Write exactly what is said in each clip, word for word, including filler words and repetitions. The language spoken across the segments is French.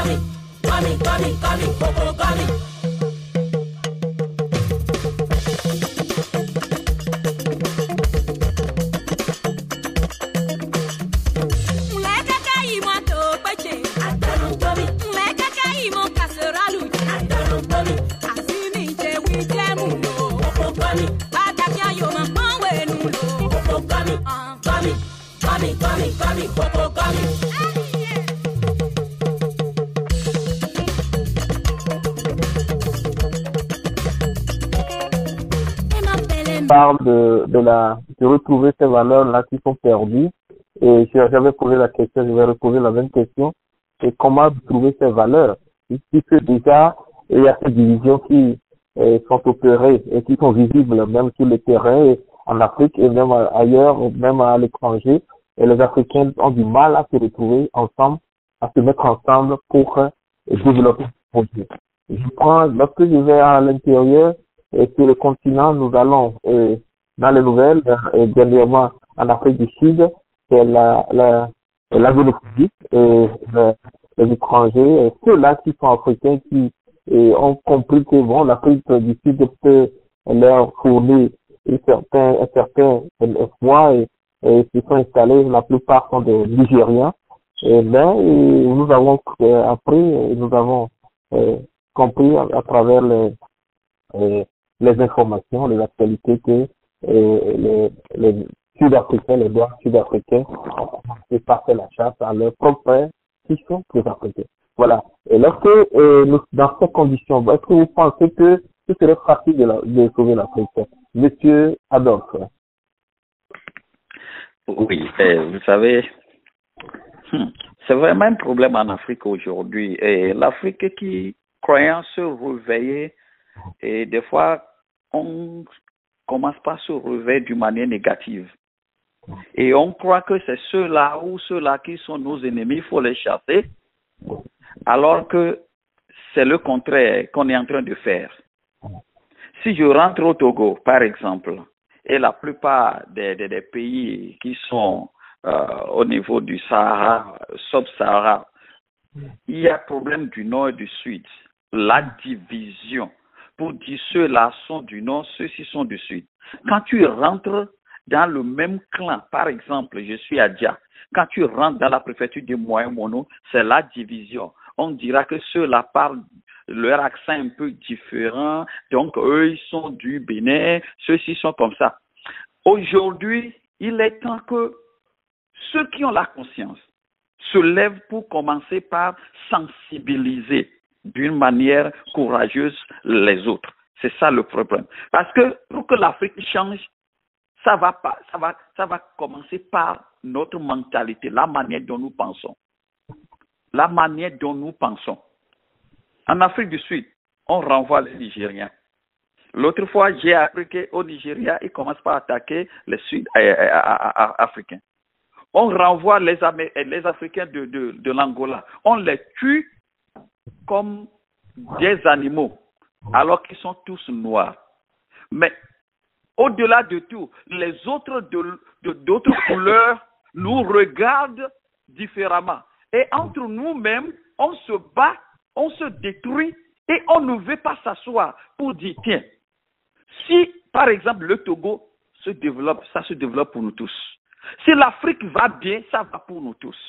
gummy, gummy, gummy, gummy, coco gummy. Parle de, de la de retrouver ces valeurs là qui sont perdues, et j'avais posé la question, je vais reposer la même question, et comment trouver ces valeurs puisque déjà il y a ces divisions qui euh, sont opérées et qui sont visibles même sur le terrain en Afrique et même ailleurs, même à l'étranger, et les Africains ont du mal à se retrouver ensemble, à se mettre ensemble pour euh, développer ce projet. Je prends, lorsque je vais à l'intérieur et sur le continent, nous allons euh, dans les nouvelles, euh, dernièrement en Afrique du Sud, c'est la, la, la géopolitique et le, les étrangers, et ceux-là qui sont africains, qui et ont compris que bon, l'Afrique du Sud peut leur fournir un certain, un certain espoir et, et se sont installés, la plupart sont des Nigériens. Et ben, et nous avons euh, appris, et nous avons euh, compris à, à travers les, euh, les informations, les actualités que euh, les, les Sud-Africains, les Noirs sud-africains ont commencé par faire la chasse à leurs propres frères qui sont les Africains. Voilà. Et lorsque, euh, nous, dans ces conditions, est-ce que vous pensez que ce serait facile de, la, de sauver l'Afrique? Monsieur Adolphe. Oui, euh, vous savez, c'est vraiment un problème en Afrique aujourd'hui. Et l'Afrique qui, croyant se réveiller, et des fois, on commence par se réveiller d'une manière négative. Et on croit que c'est ceux-là ou ceux-là qui sont nos ennemis, il faut les chasser, alors que c'est le contraire qu'on est en train de faire. Si je rentre au Togo, par exemple, et la plupart des, des, des pays qui sont euh, au niveau du Sahara, sub-Sahara, il y a problème du nord et du sud. La division. Pour dire ceux-là sont du nord, ceux-ci sont du sud. Quand tu rentres dans le même clan, par exemple, je suis à Dia, quand tu rentres dans la préfecture de Moyen-Mono, c'est la division. On dira que ceux-là parlent leur accent un peu différent, donc eux, ils sont du Bénin, ceux-ci sont comme ça. Aujourd'hui, il est temps que ceux qui ont la conscience se lèvent pour commencer par sensibiliser d'une manière courageuse les autres. C'est ça le problème. Parce que pour que l'Afrique change, ça va pas, ça va, ça va commencer par notre mentalité, la manière dont nous pensons. La manière dont nous pensons. En Afrique du Sud, on renvoie les Nigériens. L'autre fois, j'ai appris qu'au Nigeria, ils commencent par attaquer les Sud-Africains. On renvoie les, les Africains de, de, de l'Angola. On les tue comme des animaux, alors qu'ils sont tous noirs. Mais au-delà de tout, les autres de, de, d'autres couleurs nous regardent différemment. Et entre nous-mêmes, on se bat, on se détruit et on ne veut pas s'asseoir pour dire, tiens, si par exemple le Togo se développe, ça se développe pour nous tous. Si l'Afrique va bien, ça va pour nous tous.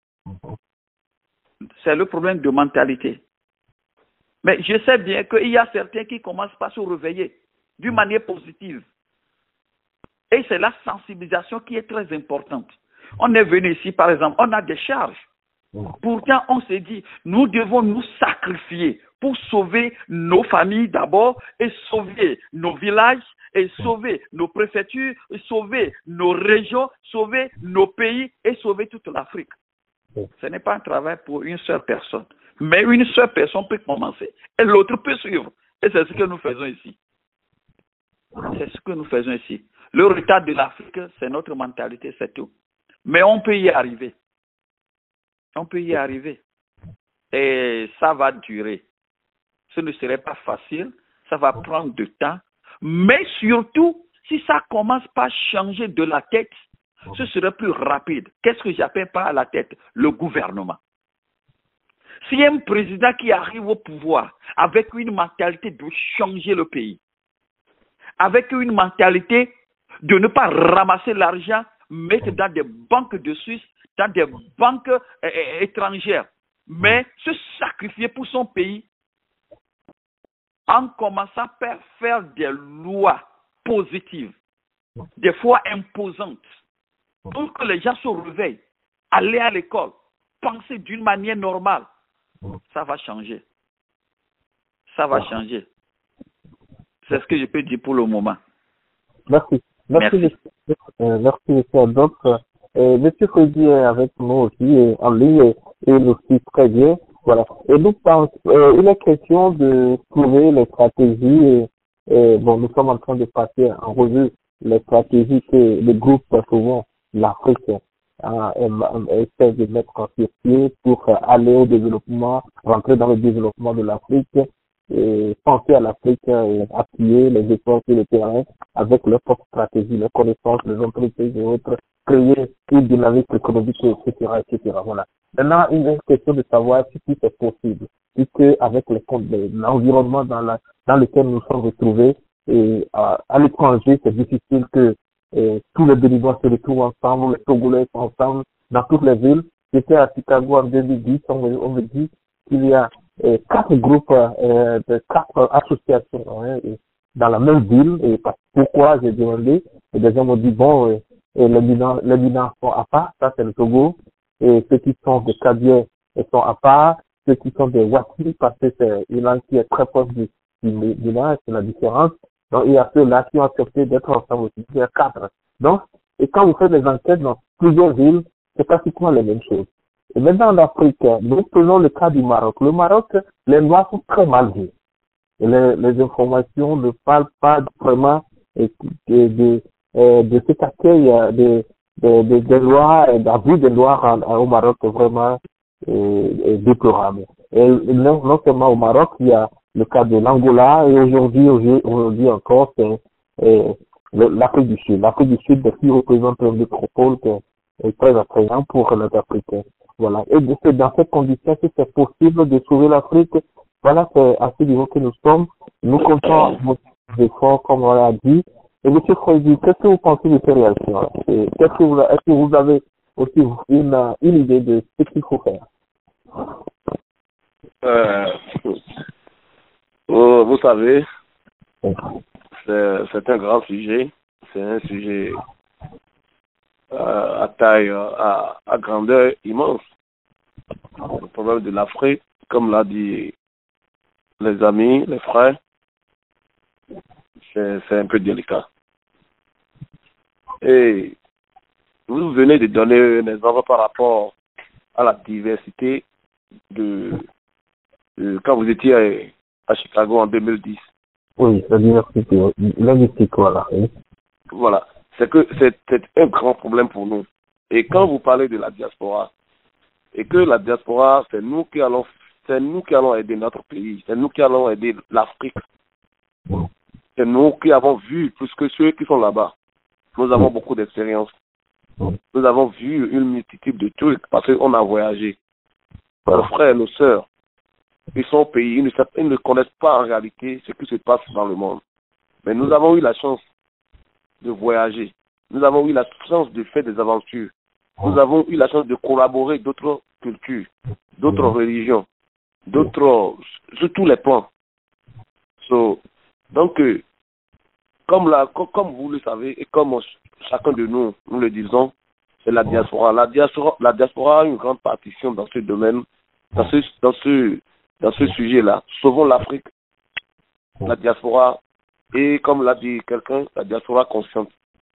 C'est le problème de mentalité. Mais je sais bien qu'il y a certains qui commencent par se réveiller d'une manière positive. Et c'est la sensibilisation qui est très importante. On est venu ici, par exemple, on a des charges. Pourtant, on s'est dit, nous devons nous sacrifier pour sauver nos familles d'abord et sauver nos villages et sauver nos préfectures, et sauver nos régions, sauver nos pays et sauver toute l'Afrique. Ce n'est pas un travail pour une seule personne. Mais une seule personne peut commencer et l'autre peut suivre. Et c'est ce que nous faisons ici. C'est ce que nous faisons ici. Le retard de l'Afrique, c'est notre mentalité, c'est tout. Mais on peut y arriver. On peut y arriver. Et ça va durer. Ce ne serait pas facile. Ça va prendre du temps. Mais surtout, si ça commence par changer de la tête, ce serait plus rapide. Qu'est-ce que j'appelle par la tête? Le gouvernement. s'il y a un président qui arrive au pouvoir avec une mentalité de changer le pays, avec une mentalité de ne pas ramasser l'argent, mettre dans des banques de Suisse, dans des banques euh, étrangères, mais se sacrifier pour son pays en commençant par faire des lois positives, des fois imposantes, pour que les gens se réveillent, aller à l'école, penser d'une manière normale, ça va changer. Ça va changer. C'est ce que je peux dire pour le moment. Merci. Merci, Merci. euh, merci, monsieur Adolphe. Euh, monsieur Freddy est avec nous aussi, euh, en ligne, et il nous suit très bien. Voilà. Et donc, euh, il est question de trouver les stratégies, et, et bon, nous sommes en train de passer en revue les stratégies que le groupe, souvent, l'Afrique, euh, essaie de mettre en pied pour aller au développement, rentrer dans le développement de l'Afrique, et penser à l'Afrique et appuyer les efforts sur le terrain avec leurs propres stratégies, leurs connaissances, les entreprises et autres, créer une dynamique économique, et cetera, et cetera. Voilà. Maintenant, il est question de savoir si tout est possible, puisque avec l'environnement dans, la, dans lequel nous sommes retrouvés, et à, à l'étranger, c'est difficile que et, tous les Béninois se retrouvent ensemble, les Togolais sont ensemble dans toutes les villes. J'étais à Chicago en deux mille dix, on me, on me dit qu'il y a et quatre groupes, euh, de quatre associations hein, dans la même ville. Et pourquoi j'ai demandé, et des gens m'ont dit bon, euh, et les Minans, les Minans sont à part, ça c'est le Togo, et ceux qui sont des Cadiens sont à part, ceux qui sont des Wati, parce que c'est une langue qui est très proche du, du Minan, c'est la différence. Donc il y a ceux-là qui ont accepté d'être ensemble aussi, il y a quatre. Donc, et quand vous faites des enquêtes dans plusieurs villes, c'est pratiquement les mêmes choses. Et maintenant en Afrique, nous prenons le cas du Maroc. Le Maroc, les lois sont très mal vues. Et les, les informations ne parlent pas vraiment de, de, de, de cet accueil de, de, de, de lois, d'abus des lois au Maroc vraiment euh, déplorable. Et non, non seulement au Maroc, il y a le cas de l'Angola et aujourd'hui, aujourd'hui encore, c'est euh, l'Afrique du Sud. L'Afrique du Sud qui représente une métropole qui est très attrayant pour les Africains. Voilà. Et c'est dans cette condition que c'est possible de sauver l'Afrique. Voilà, c'est à ce niveau que nous sommes. Nous comptons nos efforts, comme on l'a dit. Et M. Freddy, qu'est-ce que vous pensez de ces réactions? Qu'est-ce que vous, est-ce que vous avez aussi une, une idée de ce qu'il faut faire? Euh, vous, vous savez, c'est, c'est un grand sujet. C'est un sujet euh, à taille, à, à grandeur immense. Le problème de l'Afrique, comme l'a dit les amis, les frères, c'est, c'est un peu délicat. Et vous venez de donner un exemple par rapport à la diversité de, de quand vous étiez à, à Chicago en deux mille dix. Oui, la diversité linguistique, voilà. Oui. Voilà. C'est que c'est, c'est un grand problème pour nous. Et quand vous parlez de la diaspora, et que la diaspora, c'est nous qui allons, c'est nous qui allons aider notre pays, c'est nous qui allons aider l'Afrique. C'est nous qui avons vu plus que ceux qui sont là-bas. Nous avons beaucoup d'expérience. Nous avons vu une multitude de trucs parce qu'on a voyagé. Nos frères, nos sœurs, ils sont au pays, ils ne, ils ne connaissent pas en réalité ce qui se passe dans le monde. Mais nous avons eu la chance de voyager. Nous avons eu la chance de faire des aventures. Nous avons eu la chance de collaborer avec d'autres cultures, d'autres religions, d'autres, sur tous les plans. So, donc, euh, comme, la, comme, comme vous le savez, et comme chacun de nous, nous le disons, c'est la diaspora. La diaspora, la diaspora a une grande partition dans ce domaine, dans ce, dans ce, dans ce sujet-là. Sauvons l'Afrique, la diaspora, et comme l'a dit quelqu'un, la diaspora consciente.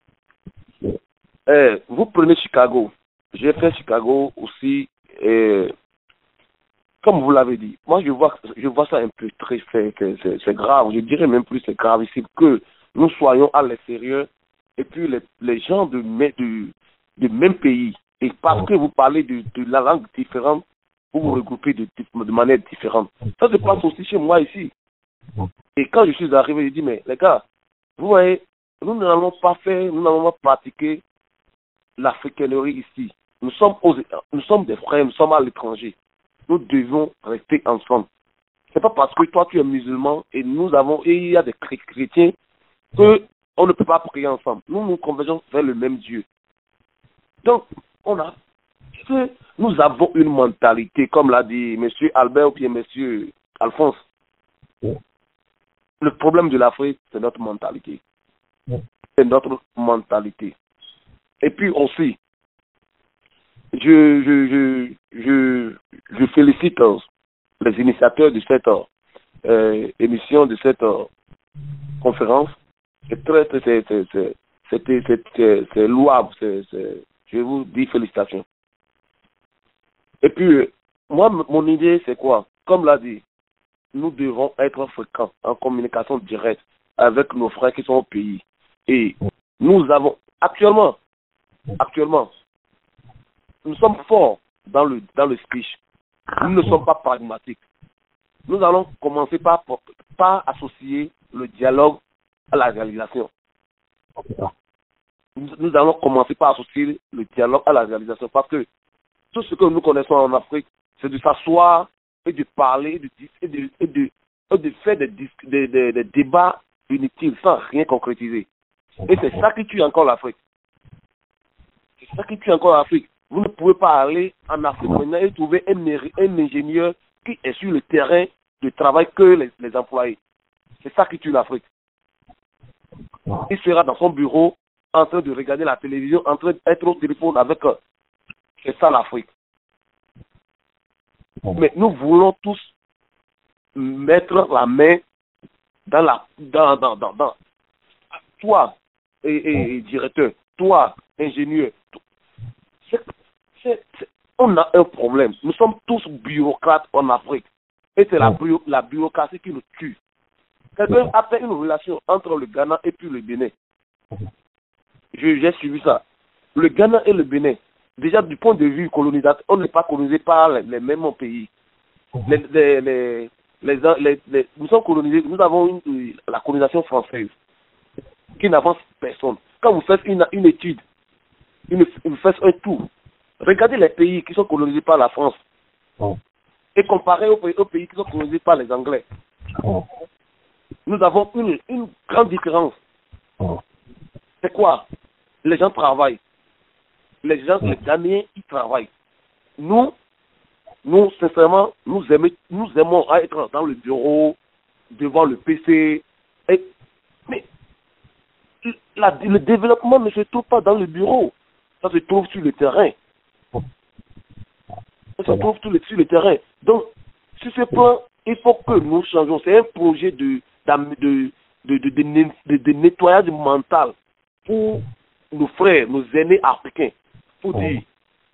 Eh, vous prenez Chicago. J'ai fait Chicago aussi, et comme vous l'avez dit, moi je vois, je vois ça un peu très, c'est, c'est, c'est grave. Je dirais même plus c'est grave ici que nous soyons à l'extérieur et puis les, les gens de, de, de même pays. Et parce que vous parlez de, de la langue différente, vous vous regroupez de, de, de manière différente. Ça se passe aussi chez moi ici. Et quand je suis arrivé, je dis, mais les gars, vous voyez, nous n'allons pas faire, nous n'allons pas pratiquer l'africanerie ici. Nous sommes, aux, nous sommes des frères, nous sommes à l'étranger. Nous nous devons rester ensemble. C'est pas parce que toi tu es musulman et nous avons, et il y a des chrétiens, que on ne peut pas prier ensemble. Nous nous convergeons vers le même Dieu. Donc, on a, que nous avons une mentalité, comme l'a dit M. Albert ou bien M. Alphonse. Le problème de l'Afrique, c'est notre mentalité. C'est notre mentalité. Et puis aussi, je, je, je, je, je félicite les initiateurs de cette euh, émission, de cette euh, conférence. C'est très, très, c'est, c'est, c'est, c'est, c'est, c'est, c'est louable. C'est, c'est, je vous dis félicitations. Et puis, moi, mon idée, c'est quoi? Comme l'a dit, nous devons être fréquents, en communication directe avec nos frères qui sont au pays. Et nous avons, actuellement, actuellement, nous sommes forts dans le, dans le speech. Nous ne sommes pas pragmatiques. Nous allons commencer par, par associer le dialogue à la réalisation. Nous, nous allons commencer par associer le dialogue à la réalisation parce que tout ce que nous connaissons en Afrique, c'est de s'asseoir et de parler de, et, de, et, de, et de faire des, des, des, des débats inutiles sans rien concrétiser. Et c'est ça qui tue encore l'Afrique. C'est ça qui tue encore l'Afrique. Vous ne pouvez pas aller en Afrique maintenant et trouver un, un ingénieur qui est sur le terrain de travail que les, les employés. C'est ça qui tue l'Afrique. Il sera dans son bureau en train de regarder la télévision, en train d'être au téléphone avec eux. C'est ça l'Afrique. Mais nous voulons tous mettre la main dans la dans dans dans, dans. Toi et, et, et directeur, toi ingénieur, c'est, c'est, c'est, on a un problème. Nous sommes tous bureaucrates en Afrique et c'est la, bureau, la bureaucratie qui nous tue. Quelqu'un a fait une relation entre le Ghana et puis le Bénin. Je, j'ai suivi ça. Le Ghana et le Bénin. Déjà, du point de vue colonisateur, on n'est pas colonisé par les, les mêmes pays. Les, les, les, les, les, les, nous sommes colonisés, nous avons une, la colonisation française qui n'avance personne. Quand vous faites une, une étude, une, vous faites un tour, regardez les pays qui sont colonisés par la France et comparez aux, aux pays qui sont colonisés par les Anglais. Nous avons une, une grande différence. C'est quoi? Les gens travaillent. Les gens, les Ghanéens, ils travaillent. Nous, nous, sincèrement, nous aimons, nous aimons être dans le bureau, devant le P C. Et, mais la, le développement ne se trouve pas dans le bureau. Ça se trouve sur le terrain. Ça se trouve sur le, sur le terrain. Donc, sur ce point, il faut que nous changeons. C'est un projet de, de, de, de, de, de, de nettoyage mental pour nos frères, nos aînés africains. Pour dire,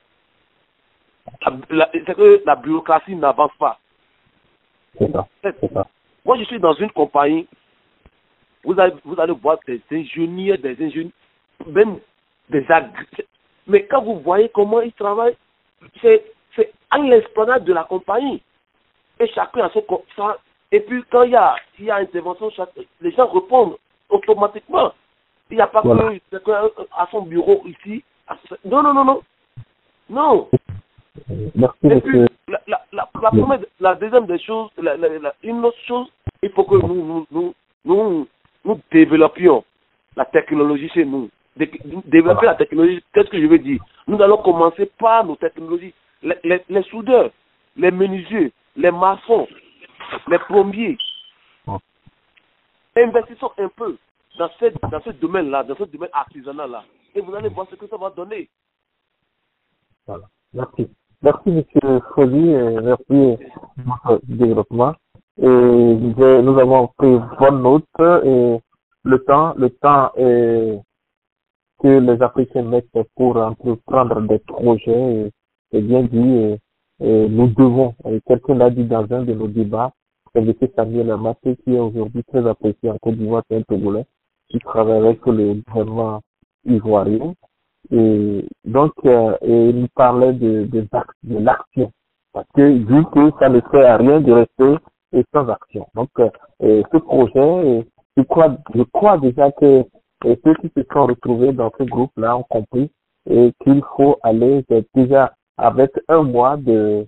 la, la, c'est que la bureaucratie n'avance pas. C'est ça. C'est ça. Moi, je suis dans une compagnie, vous allez, vous allez voir des ingénieurs, des ingénieurs, même des agriculteurs. Mais quand vous voyez comment ils travaillent, c'est, c'est à l'esplanade de la compagnie. Et chacun a son ça. Et puis, quand il y a, il y a intervention, les gens répondent automatiquement. Il n'y a pas voilà. que quelqu'un à son bureau ici. Non, non, non, non. Non. Merci, et puis, la, la, la, la, première, la deuxième des choses, la, la, la, une autre chose, il faut que nous, nous, nous, nous, nous développions la technologie chez nous. Dé, développer voilà. la technologie, qu'est-ce que je veux dire? Nous allons commencer par nos technologies. Les, les, les soudeurs, les menuisiers, les maçons, les plombiers. Voilà. Investissons un peu dans, cette, dans ce domaine-là, dans ce domaine artisanal-là. Et vous allez voir ce que ça va donner. Voilà. Merci. Merci, M. Foli, et merci pour votre développement. Et nous avons pris bonne note et le temps, le temps est, que les Africains mettent pour entreprendre des projets est bien dit et, et nous devons, et quelqu'un l'a dit dans un de nos débats, c'est M. Samuel Amaté qui est aujourd'hui très apprécié en Côte d'Ivoire, c'est un Togolais qui travaille avec le gouvernement ivoirien. Et donc, euh, et il nous parlait de, de, de l'action. Parce que, vu que ça ne sert à rien de rester et sans action. Donc, euh, et ce projet, et je crois, je crois déjà que et ceux qui se sont retrouvés dans ce groupe-là ont compris et qu'il faut aller déjà avec un mois de,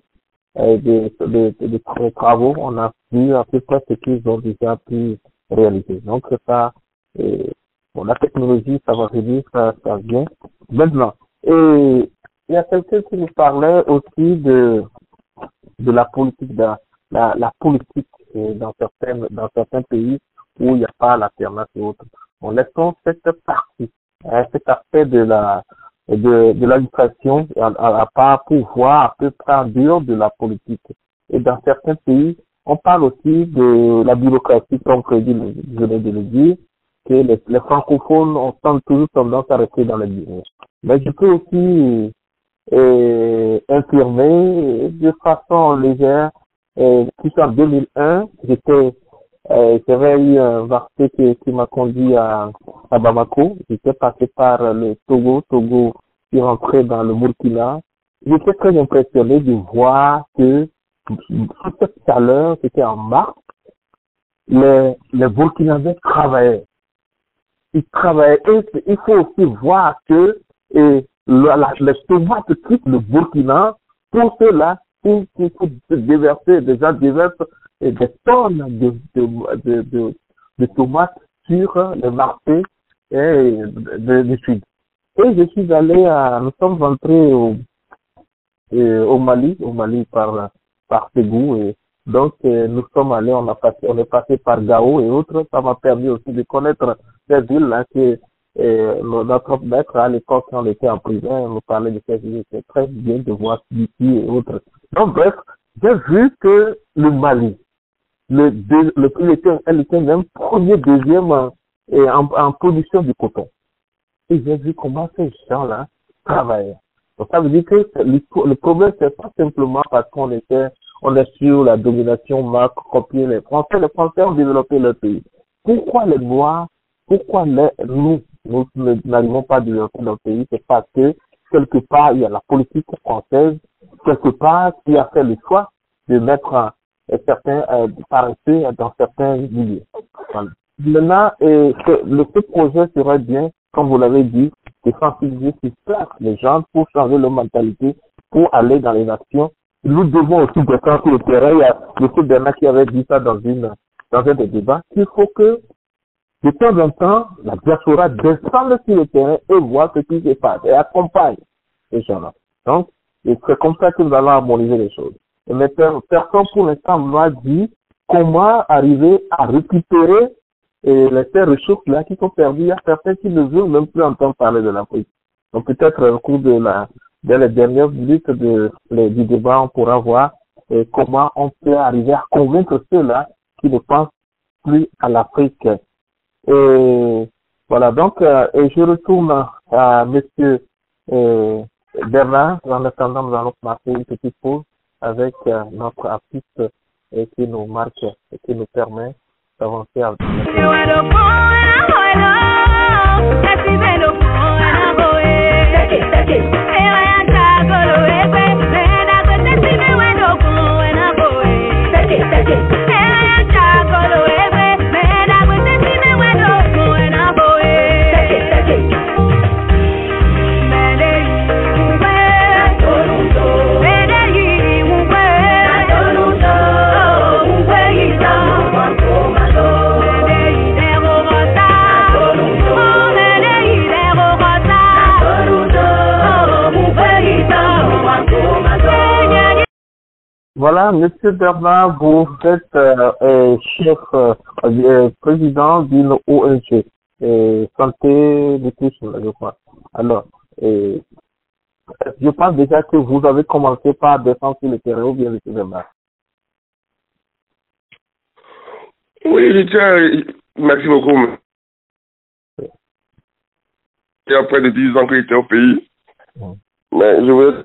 euh, des, des, des, des travaux, on a vu à peu près ce qu'ils ont déjà pu réaliser. Donc ça, et, bon, la technologie, ça va réduire, ça, ça vient. Maintenant, et il y a quelqu'un qui nous parlait aussi de de la politique, de la, la politique et dans certains dans certains pays où il n'y a pas l'alternance et autres. On laissons cette partie, hein, cet aspect de la de, de l'administration à, à, à part pouvoir à peu près en dehors de la politique. Et dans certains pays, on parle aussi de la bureaucratie, comme Freddy venait de le dire, que les, les francophones ont toujours tendance à rester dans les bureaux. Mais je peux aussi euh, infirmer de façon légère, euh, puisqu'en deux mille un, j'étais Euh, j'avais eu un vaccin qui, qui m'a conduit à, à Bamako. J'étais passé par le Togo, Togo qui rentrait dans le Burkina. J'étais très impressionné de voir que toute cette chaleur, c'était en mars, les, les Burkinabés travaillaient. Ils travaillaient. Et il faut aussi voir que et, la, la, les tomates quittent le Burkina pour cela, pour, pour, pour déverser, déjà déversent et des tonnes de, de, de, de, de tomates sur le marché du sud. Et je suis allé à, nous sommes entrés au, euh, au Mali, au Mali par, par Ségou, et donc euh, nous sommes allés, on a passé, on est passé par Gao et autres. Ça m'a permis aussi de connaître ces villes là que euh, notre maître à l'époque quand on était en prison, on nous parlait de ces villes. C'est très bien de voir ici et autres. Donc bref, j'ai vu que le Mali, le, deux, le pays était, elle était même premier, deuxième en, en, en production du coton. Et j'ai vu comment ces gens-là travaillaient. Donc ça veut dire que le, le problème, c'est pas simplement parce qu'on était, on est sur la domination marque, copier les Français. Les Français ont développé leur pays. Pourquoi les Noirs, pourquoi les, nous, nous n'arrivons pas à développer notre pays? C'est parce que quelque part, il y a la politique française, quelque part, qui a fait le choix de mettre un, certains euh, paresseux dans certains milieux. Voilà. Maintenant, et ce, le, ce projet serait bien, comme vous l'avez dit, de sensibiliser sur place les gens pour changer leur mentalité, pour aller dans les nations. Nous devons aussi descendre sur le terrain. Il y a M. Bernard qui avait dit ça dans une dans un des débats, qu'il faut que de temps en temps, la diaspora descende sur le terrain et voit ce qui se passe et accompagne ces gens-là. Donc, et c'est comme ça que nous allons harmoniser les choses. Mais personne pour l'instant m'a dit comment arriver à récupérer et les ces ressources-là qui sont perdues. Il y a certains qui ne veulent même plus entendre parler de l'Afrique. Donc peut-être au cours de la de les dernières minutes de, de, du débat, on pourra voir et comment on peut arriver à convaincre ceux-là qui ne pensent plus à l'Afrique. Et voilà, donc euh, et je retourne à, à Monsieur euh, Bernard. En attendant, nous allons marquer une petite pause avec euh, notre artiste euh, qui nous marque et qui nous permet d'avancer avec Voilà, Monsieur Bernard, vous êtes euh, euh, chef, euh, euh, président d'une O N G, euh, Santé de tous, je crois. Alors, euh, je pense déjà que vous avez commencé par descendre sur le terrain, ou bien Monsieur Bernard? Oui, je tiens, merci beaucoup. Il y a près de dix ans que j'étais au pays, mmh. mais je veux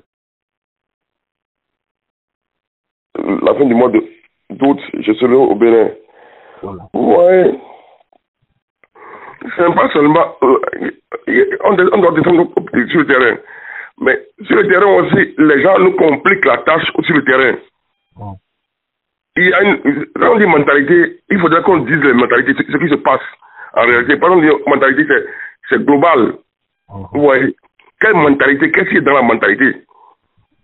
la fin du mois d'août, je serai au Bénin. Voilà. Ouais. C'est pas seulement... Euh, on, on doit descendre sur le terrain. Mais sur le terrain aussi, les gens nous compliquent la tâche sur le terrain. Ouais. Il y a une... Quand on dit mentalité, il faudrait qu'on dise les mentalités, ce qui se passe en réalité. Par exemple, mentalité, c'est global. Ouais. Ouais. Quelle mentalité? Qu'est-ce qui est dans la mentalité?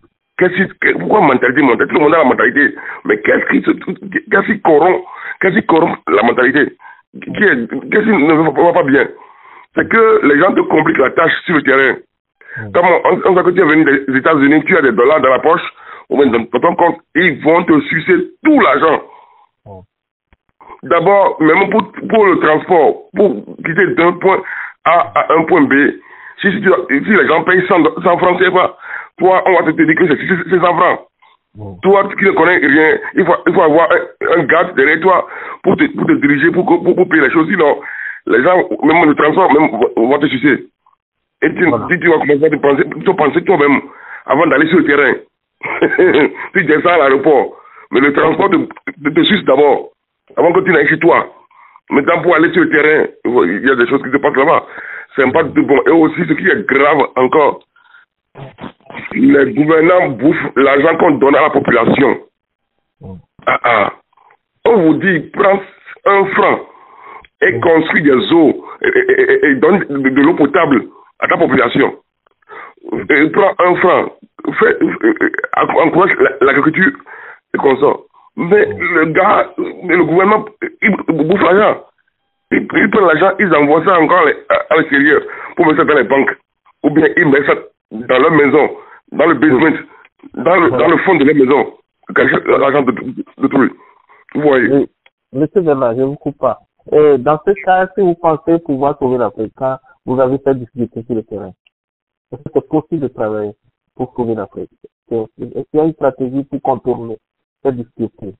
qu'est-ce qui, pourquoi mentalité, mentalité, tout le monde a la mentalité. Mais qu'est-ce qui, qu'est-ce qui corrompt, qu'est-ce qui corrompt la mentalité? Qu'est-ce qui ne va pas bien? C'est que les gens te compliquent la tâche sur le terrain. Comme on, on sait que tu es venu des États-Unis, tu as des dollars dans la poche, ou même dans ton compte, ils vont te sucer tout l'argent. D'abord, même pour, pour le transport, pour quitter d'un point A à un point B, si, si, tu, si les gens payent cent francs, c'est quoi? Toi, on va te dire que c'est cent francs. Mmh. Toi, qui ne connais rien, il faut, il faut avoir un, un garde derrière toi pour te, pour te diriger, pour, pour, pour payer les choses. Sinon, les gens, même le transport, même, vont te sucer. Et tu, voilà. tu, tu vas commencer à te penser, te penser toi-même avant d'aller sur le terrain. Tu descends à l'aéroport. Mais le transport te, te, te suce d'abord, avant que tu n'ailles chez toi. Maintenant, pour aller sur le terrain, il y a des choses qui se passent là-bas. C'est pas de bon. Et aussi, ce qui est grave encore, les gouvernants bouffent l'argent qu'on donne à la population. Ah, ah. On vous dit, prends un franc et construis des eaux et, et, et, et donne de, de l'eau potable à ta population. Et prends un franc, fais, encourage l'agriculture et comme ça. Mais le gars, le gouvernement, il bouffe l'argent. Ils, ils prennent l'argent, ils envoient ça encore à l'extérieur pour mettre ça dans les banques. Ou bien ils mettent ça dans leur maison, dans le basement, dans le, dans le fond de leur maison. L'argent de, de, de tout. Vous voyez. Oui. Monsieur Bernard, je ne vous coupe pas. Et dans ce cas, est-ce que vous pensez pouvoir sauver l'Afrique quand vous avez cette difficulté sur le terrain? Est-ce que c'est possible de travailler pour sauver l'Afrique? Est-ce qu'il y a une stratégie pour contourner cette difficulté?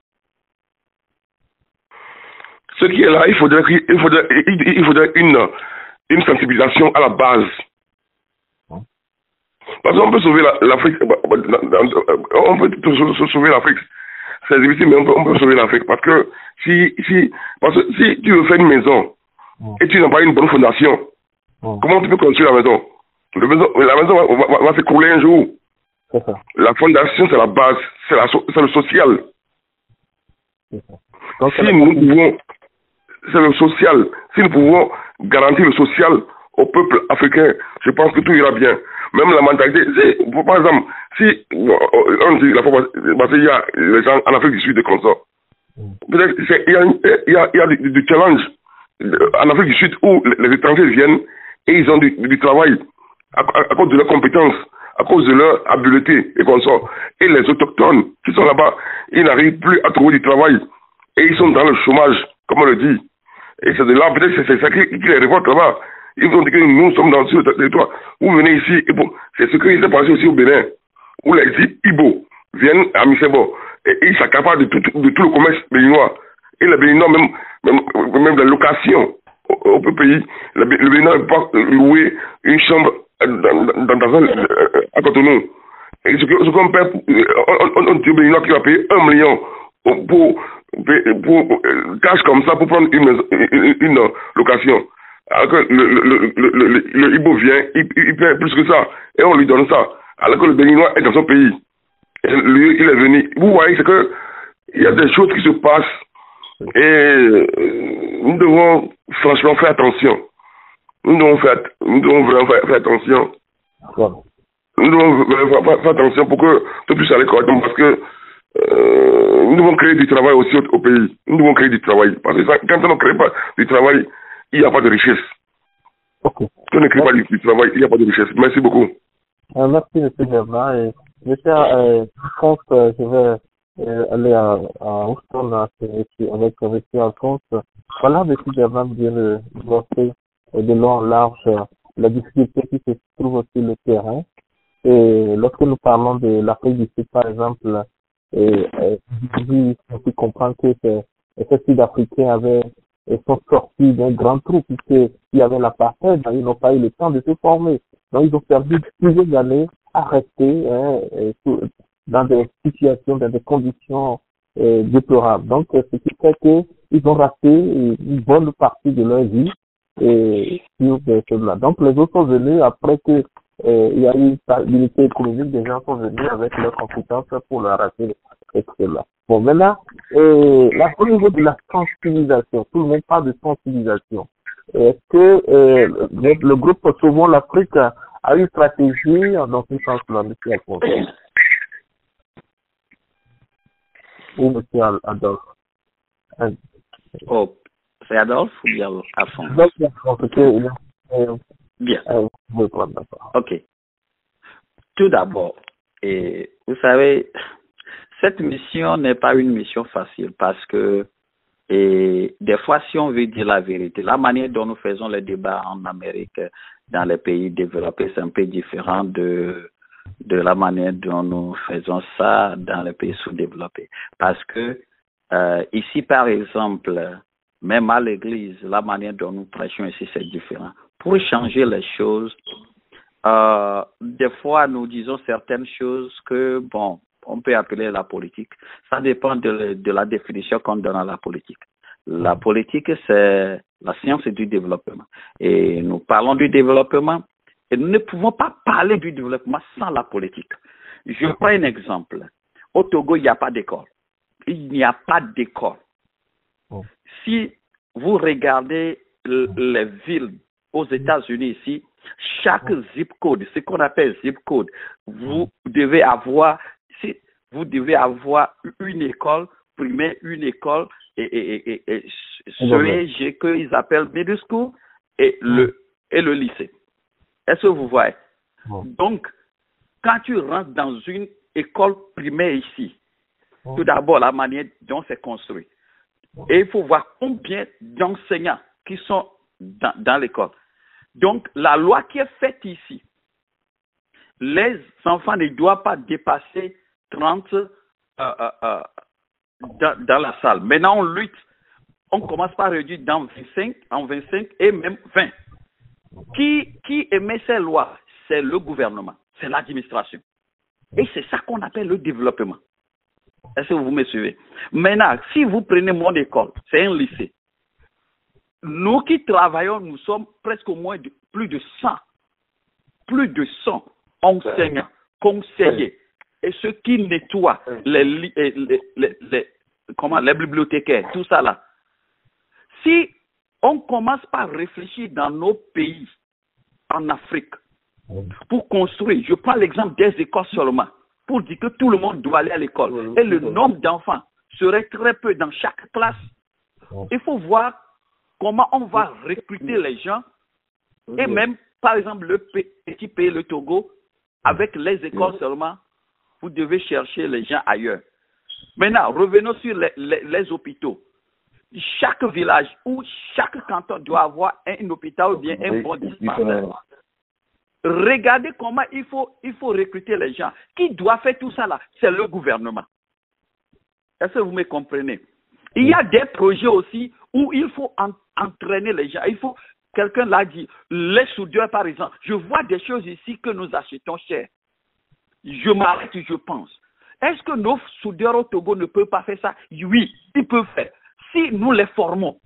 Ce qui est là, il faudrait, il faudrait, il faudrait une, une sensibilisation à la base. Parce qu'on peut sauver l'Afrique, on peut sauver l'Afrique. C'est difficile, mais on peut, on peut sauver l'Afrique. Parce que si, si, parce que si tu veux faire une maison et tu n'as pas une bonne fondation, comment tu peux construire la maison? La maison, la maison va, va, va s'écrouler un jour. La fondation, c'est la base, c'est le social. Donc, si nous pouvons, c'est le social, si nous pouvons garantir le social au peuple africain, je pense que tout ira bien. Même la mentalité, si, par exemple, si on dit la fois, parce qu'il y a les gens en Afrique du Sud comme ça, peut-être il y a, il y a, il y a du, du challenge en Afrique du Sud où les étrangers viennent et ils ont du, du travail à, à, à cause de leurs compétences, à cause de leur habileté et comme ça. Et les autochtones qui sont là-bas, ils n'arrivent plus à trouver du travail et ils sont dans le chômage, comme on le dit. Et c'est de là, peut-être c'est ça qui, qui les révolte là-bas. Ils ont dit que nous sommes dans ce territoire. Vous venez ici, et bon, c'est ce qui s'est passé aussi au Bénin, où les Ibo viennent à Misebo et ils s'accaparent de tout, de tout le commerce béninois. Et les Béninois, même, même, même la location au, au pays, le, le Béninois ne peut pas louer une chambre dans, dans, dans un, à Cotonou. Et ce qu'on ce perd, on, on, on dit au Béninois qui va payer un million pour, pour, pour, pour cash comme ça pour prendre une, une, une location. Alors que le, le, le, le, le, le Ibo vient, il, il paie plus que ça, et on lui donne ça. Alors que le Béninois est dans son pays. Et lui, il est venu. Vous voyez, c'est que il y a des choses qui se passent, et nous devons franchement faire attention. Nous devons faire, nous devons vraiment faire, faire attention. Nous devons faire, faire, faire attention pour que tout puisse aller correctement, parce que euh, nous devons créer du travail aussi au, au pays. Nous devons créer du travail. Parce que ça, quand on ne crée pas du travail, il n'y a pas de richesse. Okay. Si on ne crée pas du travail, il n'y a pas de richesse. Merci beaucoup. Euh, merci, M. Bernard. Et, monsieur, euh, je pense que je vais euh, aller à, à Houston avec M. Alphonse. Voilà, M. Bernard vient de montrer de long en large la difficulté qui se trouve sur le terrain. Et lorsque nous parlons de l'Afrique du Sud, par exemple, et, et, on peut comprendre que ces Sud-Africains avaient et sont sortis d'un grand trou puisqu'il y avait l'apartheid, ils n'ont pas eu le temps de se former. Donc ils ont perdu plusieurs années à rester hein, dans des situations, dans des conditions euh, déplorables. Donc ce qui fait qu'ils ont raté une bonne partie de leur vie et sur ces choses-là. Donc les autres sont venus après que euh, il y a eu une stabilité économique, des gens sont venus avec leurs compétences pour leur arracher et cela. Bon, maintenant, euh, là, au niveau de la sensibilisation, tout le monde parle de sensibilisation. Est-ce que euh, le, le groupe Sauvons l'Afrique a, a une stratégie dans ce sens-là, M. Alphonse? ou M. Adolphe? Oh, c'est Adolphe ou bien Alphonse? Bien. Ok. Tout d'abord, et vous savez, cette mission n'est pas une mission facile parce que et des fois, si on veut dire la vérité, la manière dont nous faisons les débats en Amérique, dans les pays développés, c'est un peu différent de, de la manière dont nous faisons ça dans les pays sous-développés. Parce que euh, ici, par exemple, même à l'église, la manière dont nous prêchons ici, c'est différent. Pour changer les choses, euh, des fois, nous disons certaines choses que, bon, on peut appeler la politique. Ça dépend de, de la définition qu'on donne à la politique. La politique, c'est la science du développement. Et nous parlons du développement et nous ne pouvons pas parler du développement sans la politique. Je prends un exemple. Au Togo, il n'y a pas d'école. Il n'y a pas d'école. Si vous regardez les villes aux États-Unis ici, chaque zip code, ce qu'on appelle zip code, vous devez avoir Si vous devez avoir une école primaire, une école et, et, et, et, et ce qu'ils appellent middle school et le, et le lycée. Est-ce que vous voyez? Donc, quand tu rentres dans une école primaire ici, tout d'abord, la manière dont c'est construit. Et il faut voir combien d'enseignants qui sont dans, dans l'école. Donc, la loi qui est faite ici, les enfants ne doivent pas dépasser trente euh, euh, euh, dans, dans la salle. Maintenant, on lutte. On commence par réduire dans vingt-cinq, en vingt-cinq et même vingt. Qui, qui émet ces lois? C'est le gouvernement, c'est l'administration. Et c'est ça qu'on appelle le développement. Est-ce que vous me suivez? Maintenant, si vous prenez mon école, c'est un lycée. Nous qui travaillons, nous sommes presque au moins de, plus de cent. Plus de cent enseignants, conseillers. Et ceux qui nettoient les, les, les, les, les, comment, les bibliothécaires, tout ça là. Si on commence par réfléchir dans nos pays, en Afrique, pour construire, je prends l'exemple des écoles seulement, pour dire que tout le monde doit aller à l'école. Et le nombre d'enfants serait très peu dans chaque classe. Il faut voir comment on va recruter les gens. Et même, par exemple, le petit pays, le Togo, avec les écoles seulement, vous devez chercher les gens ailleurs. Maintenant, revenons sur les, les, les hôpitaux. Chaque village ou chaque canton doit avoir un hôpital ou bien un bon dispensaire. Regardez comment il faut, il faut recruter les gens. Qui doit faire tout ça là? C'est le gouvernement. Est-ce que vous me comprenez? Il y a des projets aussi où il faut en, entraîner les gens. Il faut, quelqu'un l'a dit, les soudeurs par exemple. Je vois des choses ici que nous achetons cher. Je m'arrête et je pense. Est-ce que nos soudeurs au Togo ne peuvent pas faire ça? Oui, ils peuvent faire. Si nous les formons,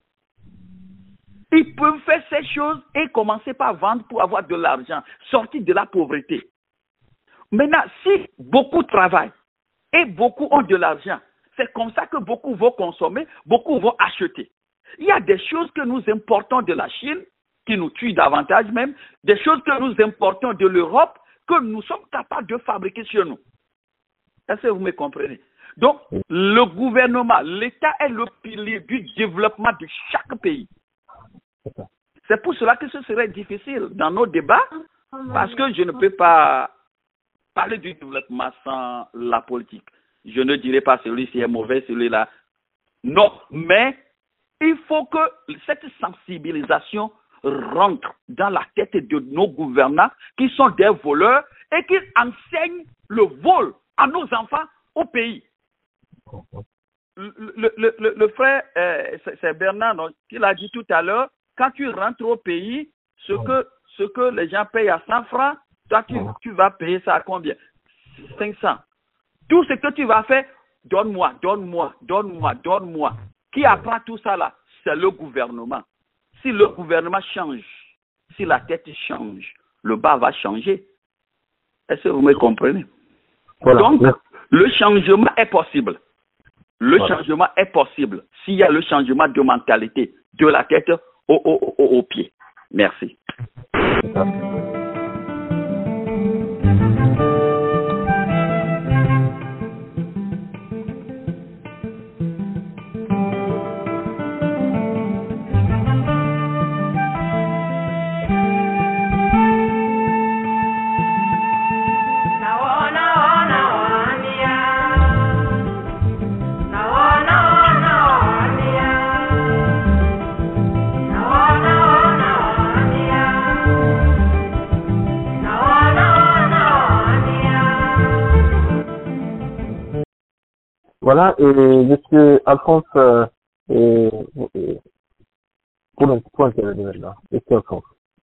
ils peuvent faire ces choses et commencer par vendre pour avoir de l'argent, sortir de la pauvreté. Maintenant, si beaucoup travaillent et beaucoup ont de l'argent, c'est comme ça que beaucoup vont consommer, beaucoup vont acheter. Il y a des choses que nous importons de la Chine, qui nous tuent davantage même, des choses que nous importons de l'Europe, que nous sommes capables de fabriquer chez nous. Est-ce que vous me comprenez? Donc, le gouvernement, l'État est le pilier du développement de chaque pays. C'est pour cela que ce serait difficile dans nos débats, parce que je ne peux pas parler du développement sans la politique. Je ne dirais pas celui-ci est mauvais, celui-là. Non, mais il faut que cette sensibilisation rentre dans la tête de nos gouvernants qui sont des voleurs et qui enseignent le vol à nos enfants au pays. Le, le, le, le frère, euh, c'est Bernard, donc, qui l'a dit tout à l'heure, quand tu rentres au pays, ce que, ce que les gens payent à cent francs, toi tu, tu vas payer ça à combien? cinq cents. Tout ce que tu vas faire, donne-moi, donne-moi, donne-moi, donne-moi. Qui apprend tout ça là? C'est le gouvernement. Si le gouvernement change, si la tête change, le bas va changer. Est-ce que vous me comprenez? Voilà. Donc, le changement est possible. Le voilà. changement est possible s'il y a le changement de mentalité de la tête au, au, au, au pied. Merci. Voilà, et monsieur Alphonse, euh, et, et, pour le point que là, monsieur Alphonse.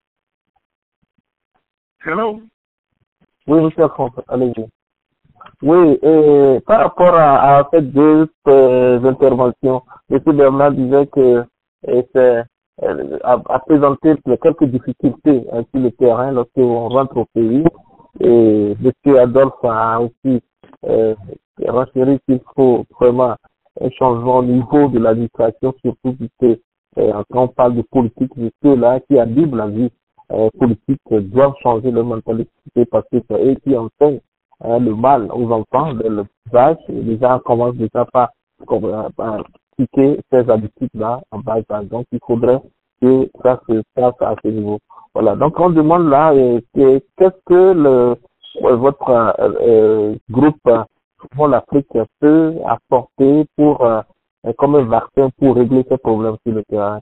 Hello. Oui, monsieur Alphonse, allez-y. Oui, et par rapport à, à ces deux euh, interventions, monsieur Bernard disait que et c'est euh, a, a présenté quelques difficultés hein, sur le terrain lorsqu'on rentre au pays. Et monsieur Adolphe a aussi euh, rassuré qu'il faut vraiment un changement au niveau de l'administration, surtout puisque euh, quand on parle de politique, ceux-là qui abîment la vie euh, politique euh, doivent changer leur mentalité parce que c'est eux qui enseignent hein, le mal aux enfants, le, le visage, et les gens commencent déjà par, par, par quitter ces habitudes-là en bas âge. Donc il faudrait que ça se passe à ce niveau. Voilà, donc on demande là, euh, qu'est-ce que le, euh, votre euh, euh, groupe euh, pour l'Afrique peut apporter pour euh, comme un vaccin pour régler ces problèmes sur le terrain.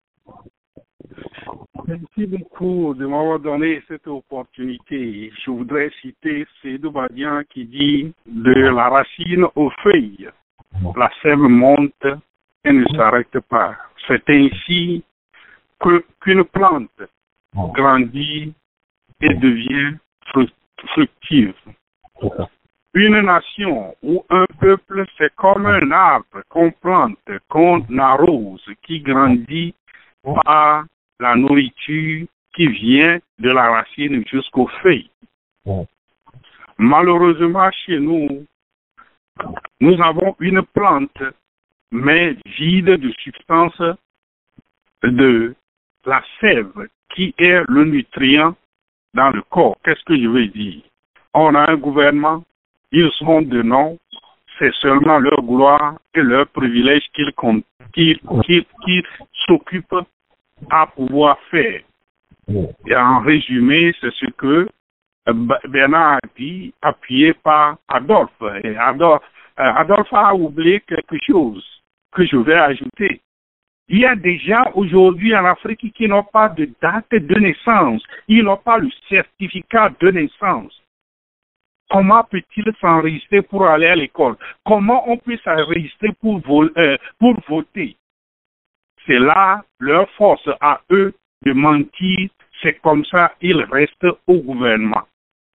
Merci beaucoup de m'avoir donné cette opportunité. Je voudrais citer Seydou Badian qui dit « De la racine aux feuilles, la sève monte et ne s'arrête pas. C'est ainsi que, qu'une plante grandit et devient fructive. Une nation ou un peuple, c'est comme un arbre qu'on plante, qu'on arrose, qui grandit par la nourriture qui vient de la racine jusqu'aux feuilles. Malheureusement, chez nous, nous avons une plante, mais vide de substance de la sève, qui est le nutrient dans le corps. Qu'est-ce que je veux dire? On a un gouvernement, ils sont de nom, c'est seulement leur gloire et leur privilège qu'ils qu'ils, qu'ils, qu'ils s'occupent à pouvoir faire. Et en résumé, c'est ce que Bernard a dit, appuyé par Adolphe. Et Adolphe, Adolphe a oublié quelque chose que je vais ajouter. Il y a des gens aujourd'hui en Afrique qui n'ont pas de date de naissance. Ils n'ont pas le certificat de naissance. Comment peut-il s'enregistrer pour aller à l'école? Comment on peut s'enregistrer pour, euh, pour voter? C'est là leur force à eux de mentir. C'est comme ça ils restent au gouvernement.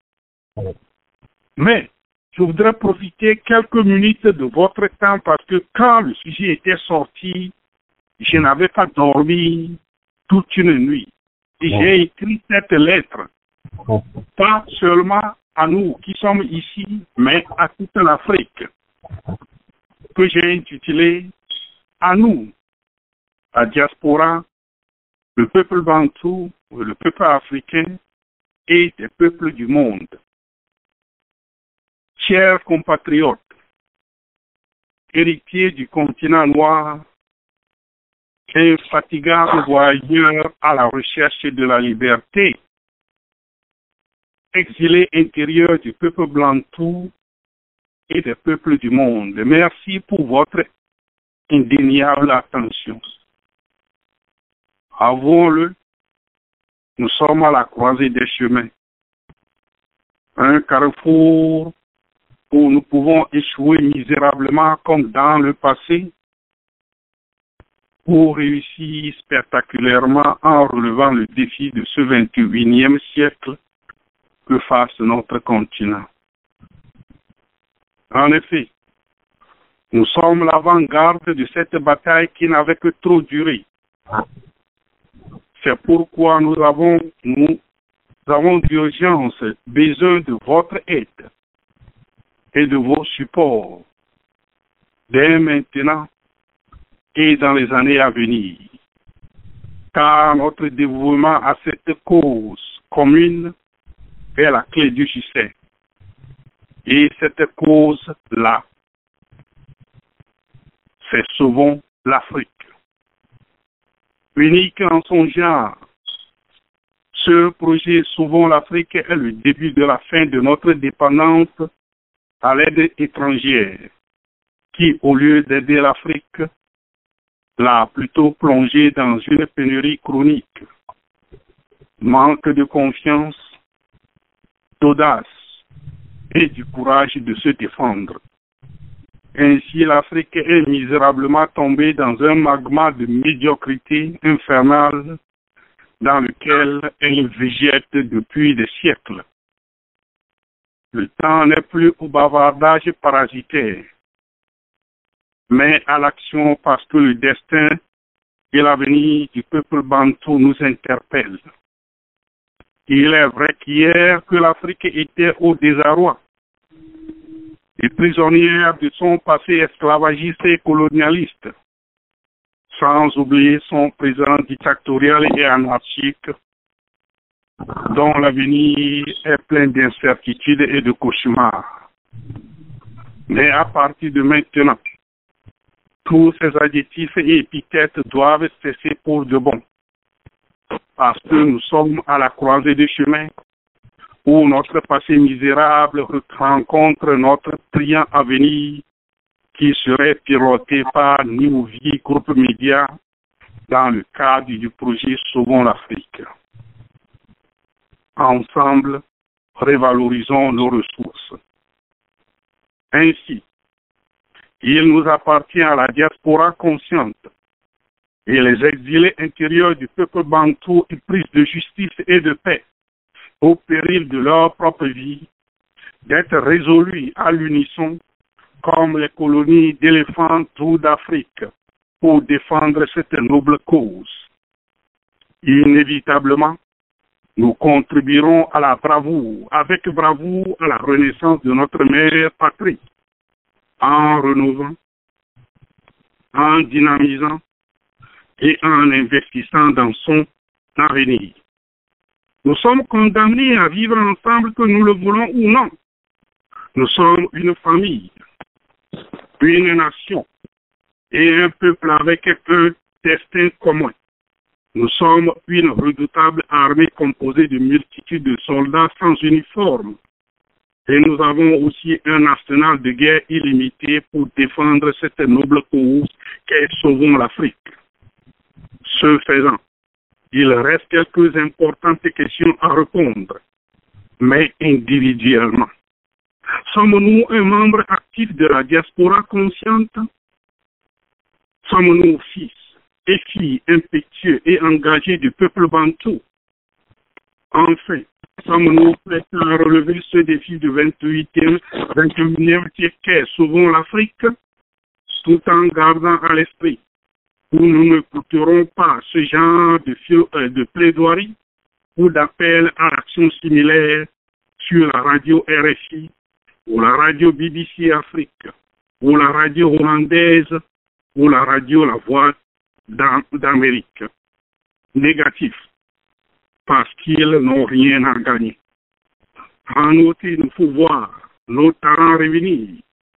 Mais je voudrais profiter quelques minutes de votre temps parce que quand le sujet était sorti, je n'avais pas dormi toute une nuit. Et j'ai écrit cette lettre, pas seulement à nous qui sommes ici, mais à toute l'Afrique, que j'ai intitulée « À nous, la diaspora, le peuple bantou, le peuple africain et des peuples du monde. Chers compatriotes, héritiers du continent noir, infatigables voyageurs à la recherche de la liberté, exilés intérieurs du peuple bantou et des peuples du monde. Merci pour votre indéniable attention. Avouons-le, nous sommes à la croisée des chemins. Un carrefour où nous pouvons échouer misérablement comme dans le passé, pour réussir spectaculairement en relevant le défi de ce vingt et unième siècle que face notre continent. En effet, nous sommes l'avant-garde de cette bataille qui n'avait que trop duré. C'est pourquoi nous avons, nous avons d'urgence besoin de votre aide et de vos supports dès maintenant et dans les années à venir. Car notre dévouement à cette cause commune est la clé du succès. Et cette cause-là, c'est souvent l'Afrique. Unique en son genre, ce projet Sauvons l'Afrique est le début de la fin de notre dépendance à l'aide étrangère, qui, au lieu d'aider l'Afrique, l'a plutôt plongée dans une pénurie chronique. Manque de confiance, d'audace et du courage de se défendre. Ainsi, l'Afrique est misérablement tombée dans un magma de médiocrité infernale dans lequel elle végète depuis des siècles. Le temps n'est plus au bavardage parasitaire, mais à l'action parce que le destin et l'avenir du peuple bantou nous interpellent. Il est vrai qu'hier que l'Afrique était au désarroi, et prisonnière de son passé esclavagiste et colonialiste, sans oublier son présent dictatorial et anarchique, dont l'avenir est plein d'incertitudes et de cauchemars. Mais à partir de maintenant, tous ces adjectifs et épithètes doivent cesser pour de bon, parce que nous sommes à la croisée des chemins où notre passé misérable rencontre notre brillant avenir qui serait piloté par Niouvi Groupe Média dans le cadre du projet Sauvons l'Afrique. Ensemble, révalorisons nos ressources. Ainsi, il nous appartient à la diaspora consciente et les exilés intérieurs du peuple bantou épris de justice et de paix, au péril de leur propre vie, d'être résolus à l'unisson comme les colonies d'éléphants tout d'Afrique pour défendre cette noble cause. Inévitablement, nous contribuerons à la bravoure, avec bravoure à la renaissance de notre mère patrie, en rénovant, en dynamisant et en investissant dans son avenir. Nous sommes condamnés à vivre ensemble, que nous le voulons ou non. Nous sommes une famille, une nation et un peuple avec un destin commun. Nous sommes une redoutable armée composée de multitudes de soldats sans uniforme. Et nous avons aussi un arsenal de guerre illimité pour défendre cette noble cause qu'est Sauvons l'Afrique. Ce faisant, il reste quelques importantes questions à répondre, mais individuellement. Sommes-nous un membre actif de la diaspora consciente? Sommes-nous fils et filles impétueux et engagés du peuple bantou? Enfin, sommes-nous prêts à relever ce défi du vingt-huitième, vingt et unième siècle qu'est Sauvons l'Afrique, tout en gardant à l'esprit où nous ne coûterons pas ce genre de, euh, de plaidoirie ou d'appel à l'action similaire sur la radio R F I ou la radio B B C Afrique ou la radio hollandaise ou la radio La Voix d'Amérique. Négatif, parce qu'ils n'ont rien à gagner. En outre, il nous faut voir nos talents revenir,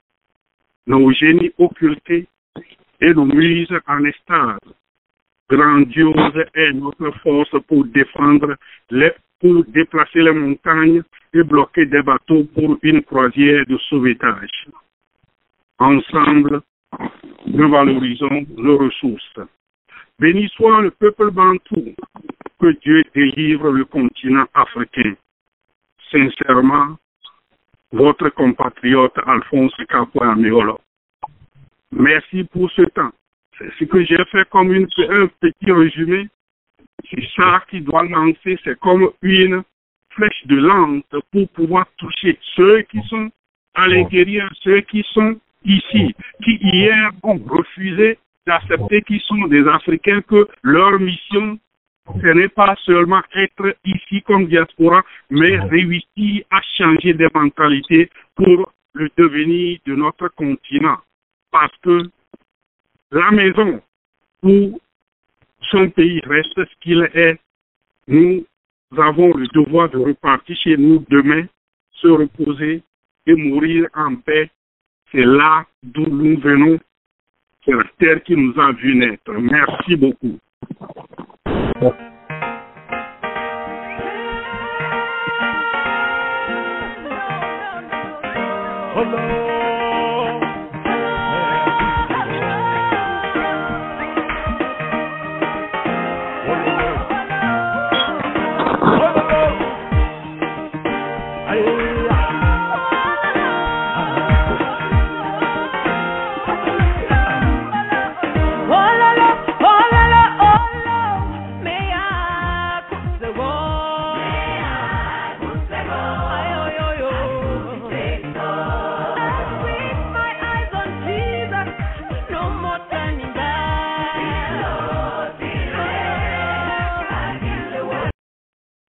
nos génies occultés et nos muses en estase. Grandiose est notre force pour défendre les, pour déplacer les montagnes et bloquer des bateaux pour une croisière de sauvetage. Ensemble, nous valorisons nos ressources. Béni soit le peuple bantou, que Dieu délivre le continent africain. Sincèrement, votre compatriote Alphonse Kapoya-Meolo. Merci pour ce temps. C'est ce que j'ai fait comme une, un petit résumé. C'est ça qui doit lancer, c'est comme une flèche de lance pour pouvoir toucher ceux qui sont à l'intérieur, ceux qui sont ici, qui hier ont refusé d'accepter qu'ils sont des Africains, que leur mission, ce n'est pas seulement être ici comme diaspora, mais réussir à changer des mentalités pour le devenir de notre continent. Parce que la maison où son pays reste ce qu'il est, nous avons le devoir de repartir chez nous demain, se reposer et mourir en paix. C'est là d'où nous venons. C'est la terre qui nous a vu naître. Merci beaucoup.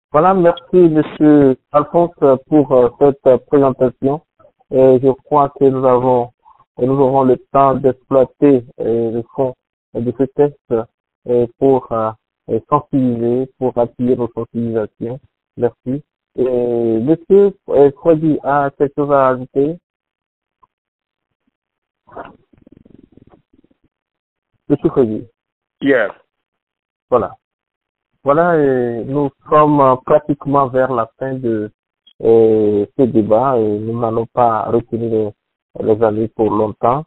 Voilà, merci Monsieur Alphonse pour euh, cette euh, présentation. Et je crois que nous avons, et nous aurons le temps d'exploiter euh, le fond de ce texte euh, pour euh, sensibiliser, pour appuyer nos sensibilisations. Merci. Et Monsieur euh, Freddy a quelque chose à ajouter? Monsieur Freddy. Hier. Voilà. Voilà, et nous sommes euh, pratiquement vers la fin de euh, ce débat et nous n'allons pas retenir les, les amis pour longtemps.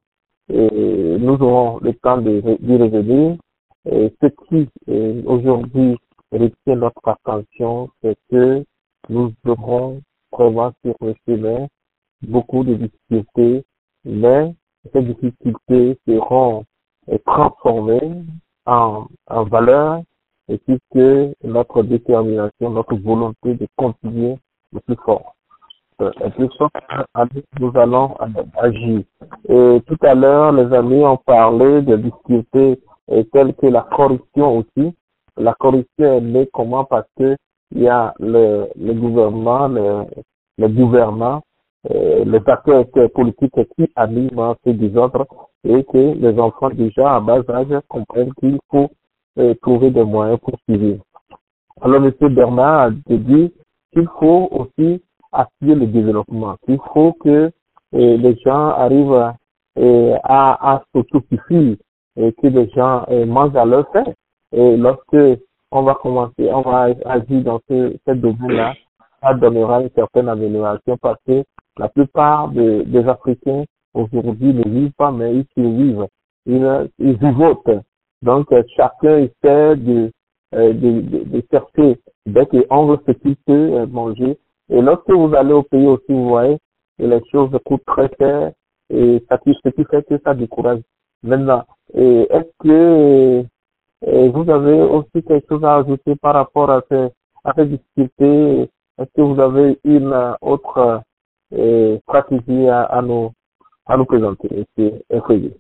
Et nous aurons le temps de d'y revenir. Et ce qui euh, aujourd'hui retient notre attention, c'est que nous aurons vraiment sur le chemin beaucoup de difficultés, mais ces difficultés seront euh, transformées en, en valeur, et puisque notre détermination, notre volonté de continuer le plus fort. Euh, le plus fort, nous allons agir. Et tout à l'heure, les amis ont parlé de difficultés euh, telles que la corruption aussi. La corruption est née comment? Parce que il y a le, le gouvernement, le, le gouvernants, euh, les acteurs politiques qui animent ces désordres et que les enfants déjà à bas âge comprennent qu'il faut euh, trouver des moyens pour suivre. Alors, M. Bernard a dit qu'il faut aussi appuyer le développement, qu'il faut que euh, les gens arrivent euh, à, à s'autosuffire et que les gens euh, mangent à leur faim. Et lorsque on va commencer, on va agir dans ce, ce domaine-là, ça donnera une certaine amélioration parce que la plupart de, des Africains aujourd'hui ne vivent pas, mais ils survivent. Ils, ils votent. Donc, euh, chacun essaie de, euh, de, de, de chercher bec et ongle ce qu'il peut euh, manger. Et lorsque vous allez au pays aussi, vous voyez, et les choses coûtent très cher et ça, ce qui fait que ça décourage. Maintenant, et est-ce que et vous avez aussi quelque chose à ajouter par rapport à ces, à ces difficultés? Est-ce que vous avez une autre euh, stratégie à, à, nous, à nous présenter, monsieur Freddy?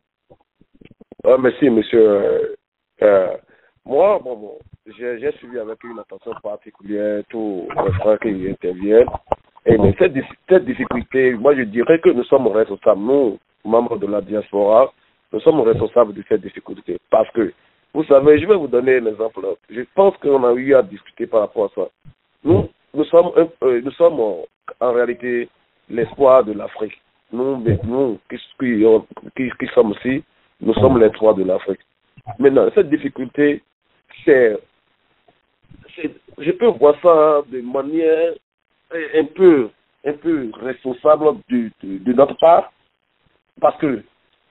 Ah, merci, monsieur. Euh, euh, moi, bon, bon, j'ai, j'ai suivi avec une attention particulière tous les frères qui interviennent. Et mais cette, cette difficulté, moi, je dirais que nous sommes responsables, nous, membres de la diaspora, nous sommes responsables de cette difficulté. Parce que, vous savez, je vais vous donner un exemple. Je pense qu'on a eu à discuter par rapport à ça. Nous, nous sommes, un, euh, nous sommes en, en réalité l'espoir de l'Afrique. Nous, mais nous qui, qui, qui, qui sommes ici, nous sommes l'espoir de l'Afrique. Maintenant, cette difficulté, c'est, c'est, je peux voir ça de manière un peu, un peu responsable de, de, de notre part, parce que,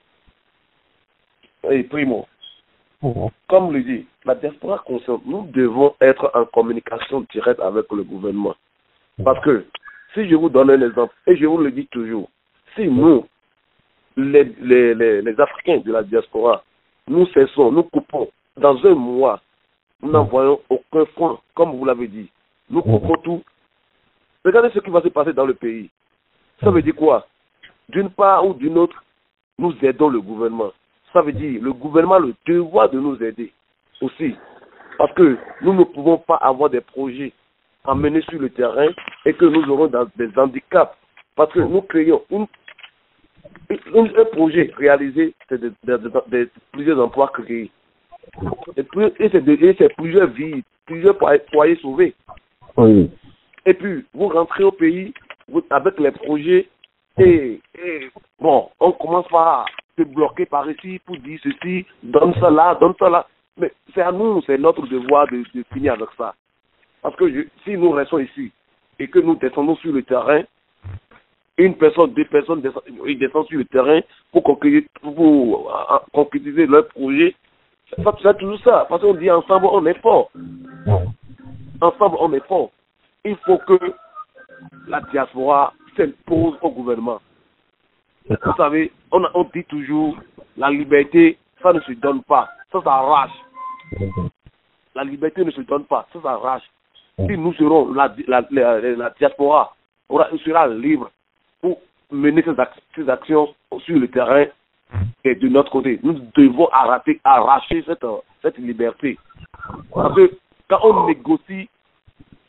et primo, comme le dit, la diaspora consciente, nous devons être en communication directe avec le gouvernement. Parce que, si je vous donne un exemple, et je vous le dis toujours, si nous, les, les, les, les Africains de la diaspora, nous cessons, nous coupons, dans un mois, nous n'envoyons aucun fonds, comme vous l'avez dit. Nous coupons tout. Regardez ce qui va se passer dans le pays. Ça veut dire quoi? D'une part ou d'une autre, nous aidons le gouvernement. Ça veut dire le gouvernement a le devoir de nous aider aussi. Parce que nous ne pouvons pas avoir des projets à mener sur le terrain et que nous aurons des handicaps. Parce que nous créons une, une, un projet réalisé, c'est de, de, de, de, de plusieurs emplois créés. Et, puis, et, c'est, de, et c'est plusieurs vies, plusieurs foyers sauvés. Oui. Et puis, vous rentrez au pays vous, avec les projets et, et bon, on commence par se bloquer par ici pour dire ceci, donne ça là, donne ça là. Mais c'est à nous, c'est notre devoir de, de finir avec ça. Parce que je, si nous restons ici et que nous descendons sur le terrain, une personne, deux personnes descendent, ils descendent sur le terrain pour concrétiser, pour, pour concrétiser leur projet, c'est toujours ça. Parce qu'on dit ensemble on est fort. Ensemble on est fort. Il faut que la diaspora s'impose au gouvernement. Vous savez, on, on dit toujours, la liberté, ça ne se donne pas, ça s'arrache. La liberté ne se donne pas, ça s'arrache. Si nous serons, la, la, la, la diaspora sera libre pour mener ses, ac ses actions sur le terrain et de notre côté. Nous devons arrêter, arracher cette, cette liberté. Parce que quand on négocie,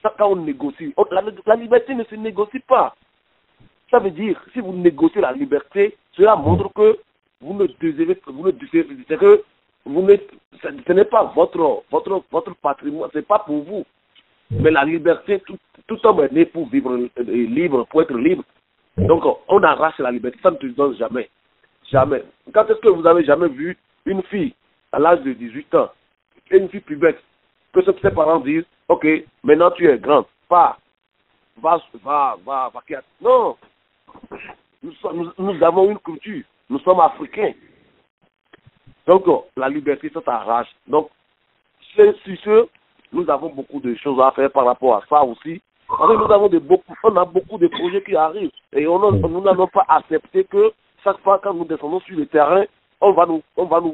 ça, quand on négocie, on, la, la liberté ne se négocie pas. Ça veut dire, si vous négociez la liberté, cela montre que vous ne désirez, vous ne désirez, c'est que vous ne, ce n'est pas votre, votre, votre patrimoine, c'est pas pour vous. Mais la liberté, tout, tout homme est né pour vivre libre, pour être libre. Donc, on arrache la liberté, ça ne te donne jamais. Jamais. Quand est-ce que vous avez jamais vu une fille à l'âge de dix-huit ans, une fille plus bête, que ses parents disent, ok, maintenant tu es grande, pas, va, va, va, va, va. Non. Nous, sommes, nous, nous avons une culture, nous sommes africains. Donc, la liberté, ça t'arrache. Donc, c'est sûr, nous avons beaucoup de choses à faire par rapport à ça aussi. Parce que nous avons de beaucoup, on a beaucoup de projets qui arrivent. Et on, on, nous n'allons pas accepter que chaque fois quand nous descendons sur le terrain, on va nous, on va nous,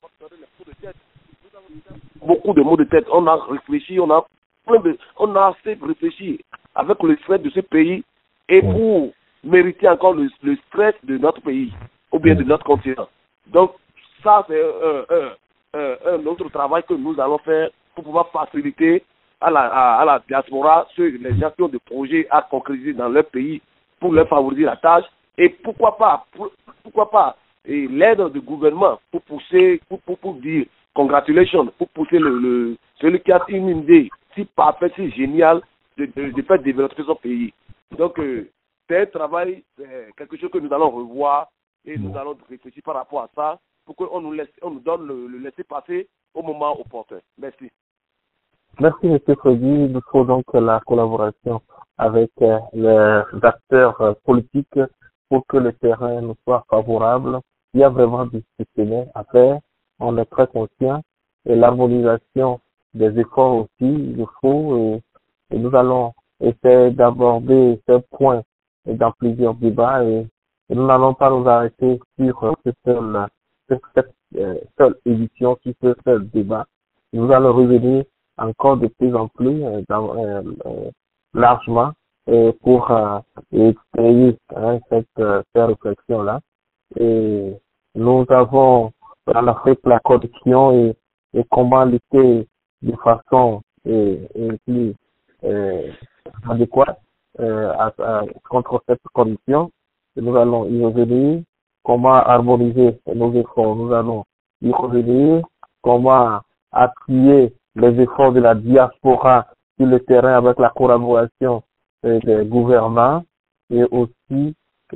beaucoup de mots de tête. On a réfléchi, on a plein de, on a assez réfléchi avec le stress de ce pays et pour mériter encore le, le stress de notre pays ou bien de notre continent. Donc, ça, c'est un, un, un, un autre travail que nous allons faire pour pouvoir faciliter à la, à, à la diaspora ceux, les gens qui ont des projets à concrétiser dans leur pays pour leur favoriser la tâche. Et pourquoi pas, pour, pourquoi pas l'aide du gouvernement pour pousser, pour, pour, pour dire congratulations, pour pousser le, le, celui qui a une idée si parfaite, si géniale de, de, de faire développer son pays. Donc, euh, c'est un travail, c'est quelque chose que nous allons revoir et nous allons réfléchir par rapport à ça pour qu'on nous, laisse, on nous donne le, le laisser-passer au moment opportun. Merci. Merci, M. Freddy. Il nous faut donc la collaboration avec euh, les acteurs euh, politiques pour que le terrain nous soit favorable. Il y a vraiment du système à faire. On est très conscient. Et l'harmonisation des efforts aussi, il le faut. Et, et nous allons essayer d'aborder ces points dans plusieurs débats. Et, et nous n'allons pas nous arrêter sur euh, cette seule, cette euh, seule édition, sur ce seul débat. Nous allons revenir encore de plus en plus euh, dans, euh, euh, largement et pour euh, créer hein, cette, euh, cette réflexion-là. Et nous avons en Afrique la corruption et, et comment lutter de façon et, et plus euh, adéquate euh, à, à, contre cette corruption. Et nous allons y revenir. Comment harmoniser nos efforts. Nous allons y revenir. Comment appuyer les efforts de la diaspora sur le terrain avec la collaboration euh, des gouvernants et aussi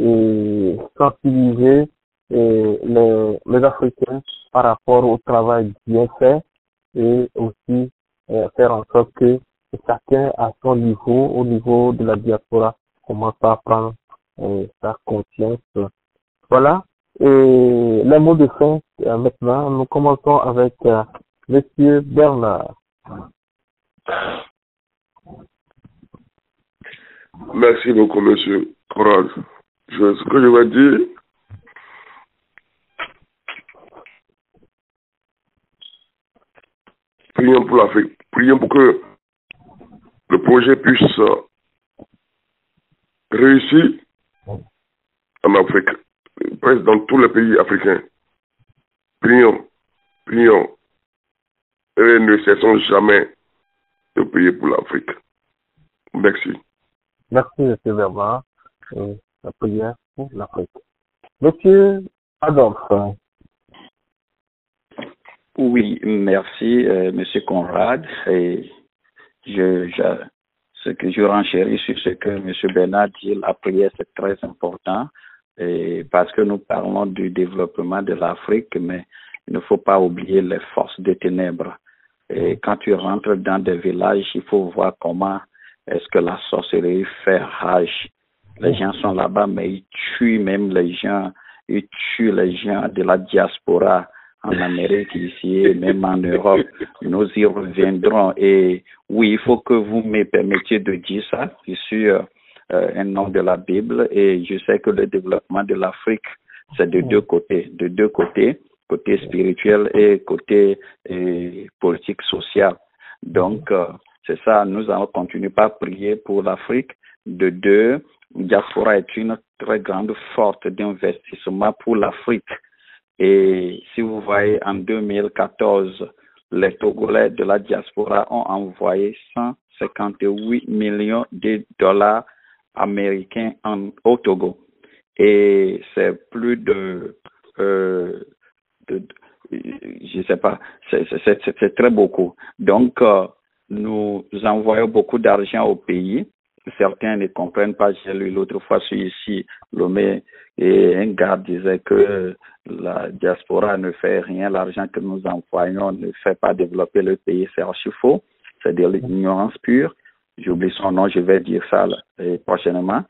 et sensibiliser et les, les Africains par rapport au travail bien fait et aussi euh, faire en sorte que chacun à son niveau, au niveau de la diaspora, commence à prendre euh, sa conscience. Voilà. Et les mots de fin, euh, maintenant, nous commençons avec euh, Monsieur Bernard. Merci beaucoup, Monsieur Conrad. Je, ce que je vais dire, prions pour l'Afrique, prions pour que le projet puisse euh, réussir en Afrique, presque dans tous les pays africains. Prions, prions, et ne cessons jamais de prier pour l'Afrique. Merci. Merci, M. Bernard. Et la prière pour l'Afrique. Monsieur Adolphe. Oui, merci, euh, Monsieur Conrad. Et je, je, ce que je renchéris sur ce que M. Bernard dit, la prière, c'est très important. Et parce que nous parlons du développement de l'Afrique, mais il ne faut pas oublier les forces des ténèbres. Et quand tu rentres dans des villages, il faut voir comment est-ce que la sorcellerie fait rage. Les gens sont là-bas, mais ils tuent même les gens, ils tuent les gens de la diaspora en Amérique ici, et même en Europe. Nous y reviendrons. Et oui, il faut que vous me permettiez de dire ça. Je suis euh, un nom de la Bible et je sais que le développement de l'Afrique, c'est de deux côtés, de deux côtés, côté spirituel et côté et politique social. Donc, euh, c'est ça, nous allons continuer par prier pour l'Afrique. De deux, diaspora est une très grande force d'investissement pour l'Afrique. Et si vous voyez, en deux mille quatorze, les Togolais de la diaspora ont envoyé cent cinquante-huit millions de dollars américains en, au Togo. Et c'est plus de, euh, de, de je sais pas, c'est, c'est, c'est, c'est très beaucoup. Donc, euh, nous envoyons beaucoup d'argent au pays. Certains ne comprennent pas. J'ai lu l'autre fois sur ici, Lomé, et un gars disait que la diaspora ne fait rien. L'argent que nous envoyons ne fait pas développer le pays. C'est archi faux. C'est de l'ignorance pure. J'oublie son nom, je vais dire ça là, et prochainement.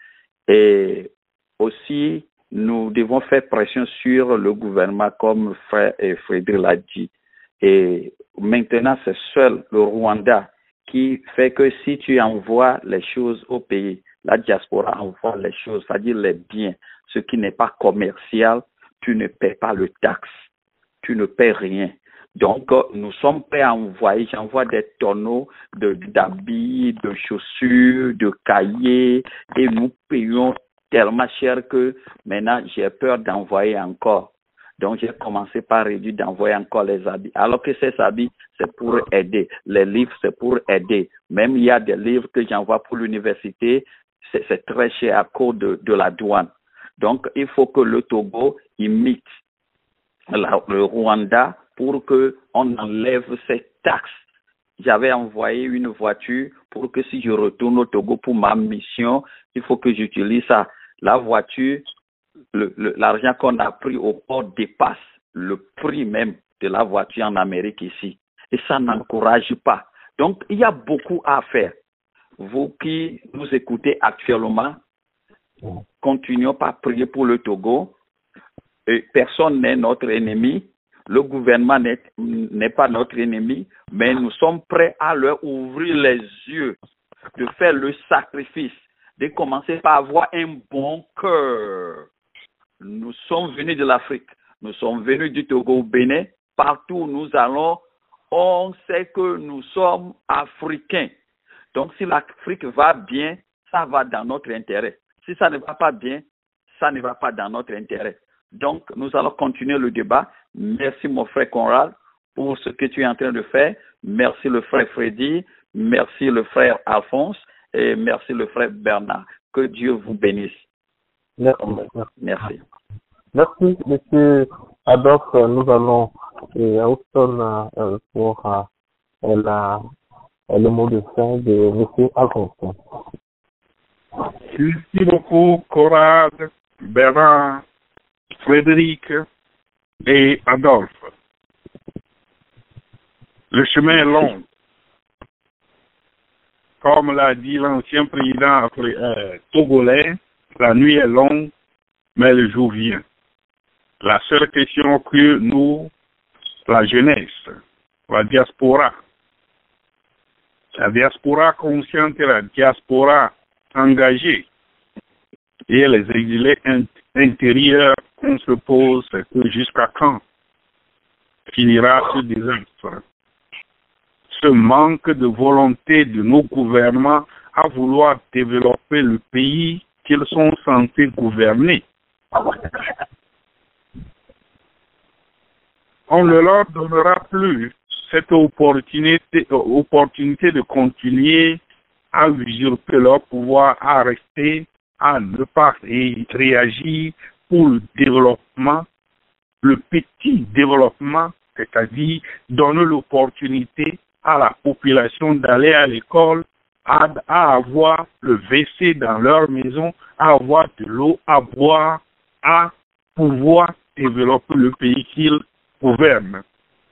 Et aussi, nous devons faire pression sur le gouvernement, comme frère et Frédéric l'a dit. Et maintenant, c'est seul le Rwanda qui fait que si tu envoies les choses au pays, la diaspora envoie les choses, c'est-à-dire les biens, ce qui n'est pas commercial, tu ne paies pas le taxe, tu ne paies rien. Donc, nous sommes prêts à envoyer, j'envoie des tonneaux de, d'habits, de chaussures, de cahiers, et nous payons tellement cher que maintenant j'ai peur d'envoyer encore. Donc j'ai commencé par réduire d'envoyer encore les habits. Alors que ces habits, c'est pour aider. Les livres, c'est pour aider. Même il y a des livres que j'envoie pour l'université, c'est, c'est très cher à cause de, de la douane. Donc il faut que le Togo imite la, le Rwanda pour que on enlève ces taxes. J'avais envoyé une voiture pour que si je retourne au Togo pour ma mission, il faut que j'utilise ça. La voiture, le, le, l'argent qu'on a pris au port dépasse le prix même de la voiture en Amérique ici. Et ça n'encourage pas. Donc, il y a beaucoup à faire. Vous qui nous écoutez actuellement, continuons par prier pour le Togo. Et personne n'est notre ennemi. Le gouvernement n'est, n'est pas notre ennemi, mais nous sommes prêts à leur ouvrir les yeux, de faire le sacrifice, de commencer par avoir un bon cœur. Nous sommes venus de l'Afrique, nous sommes venus du Togo au Bénin, partout où nous allons, on sait que nous sommes africains. Donc si l'Afrique va bien, ça va dans notre intérêt. Si ça ne va pas bien, ça ne va pas dans notre intérêt. Donc nous allons continuer le débat. Merci mon frère Conrad pour ce que tu es en train de faire. Merci le frère Freddy, merci le frère Alphonse et merci le frère Bernard. Que Dieu vous bénisse. Merci. Merci. Merci, monsieur Adolphe. Nous allons euh, à Houston euh, pour euh, la, le mot de fin de monsieur Alphonse. Merci beaucoup, Conrad, Bernard, Frédéric et Adolphe. Le chemin est long. Comme l'a dit l'ancien président euh, togolais, la nuit est longue, mais le jour vient. La seule question que nous, la jeunesse, la diaspora, la diaspora consciente et la diaspora engagée et les exilés intérieurs qu'on se pose, c'est que jusqu'à quand finira ce désastre? Ce manque de volonté de nos gouvernements à vouloir développer le pays qu'ils sont censés gouverner. On ne leur donnera plus cette opportunité, opportunité de continuer à usurper leur pouvoir, à rester, à ne pas réagir pour le développement, le petit développement, c'est-à-dire donner l'opportunité à la population d'aller à l'école, à, à avoir le W C dans leur maison, à avoir de l'eau à boire, à pouvoir développer le pays qu'ils gouvernent.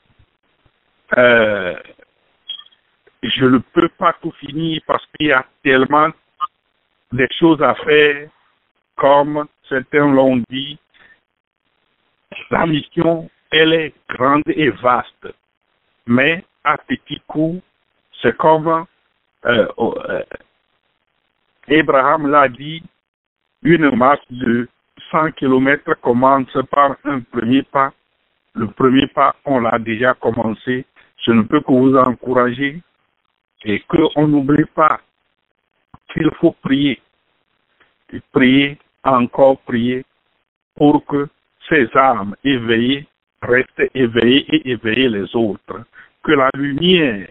Euh, je ne peux pas tout finir parce qu'il y a tellement de choses à faire, comme certains l'ont dit. La mission, elle est grande et vaste, mais à petit coup, c'est comme euh, euh, Abraham l'a dit, une marche de cent kilomètres commence par un premier pas. Le premier pas, on l'a déjà commencé. Je ne peux que vous encourager et qu'on n'oublie pas qu'il faut prier. Et prier, encore prier, pour que ces âmes éveillées restent éveillées et éveiller les autres. que la lumière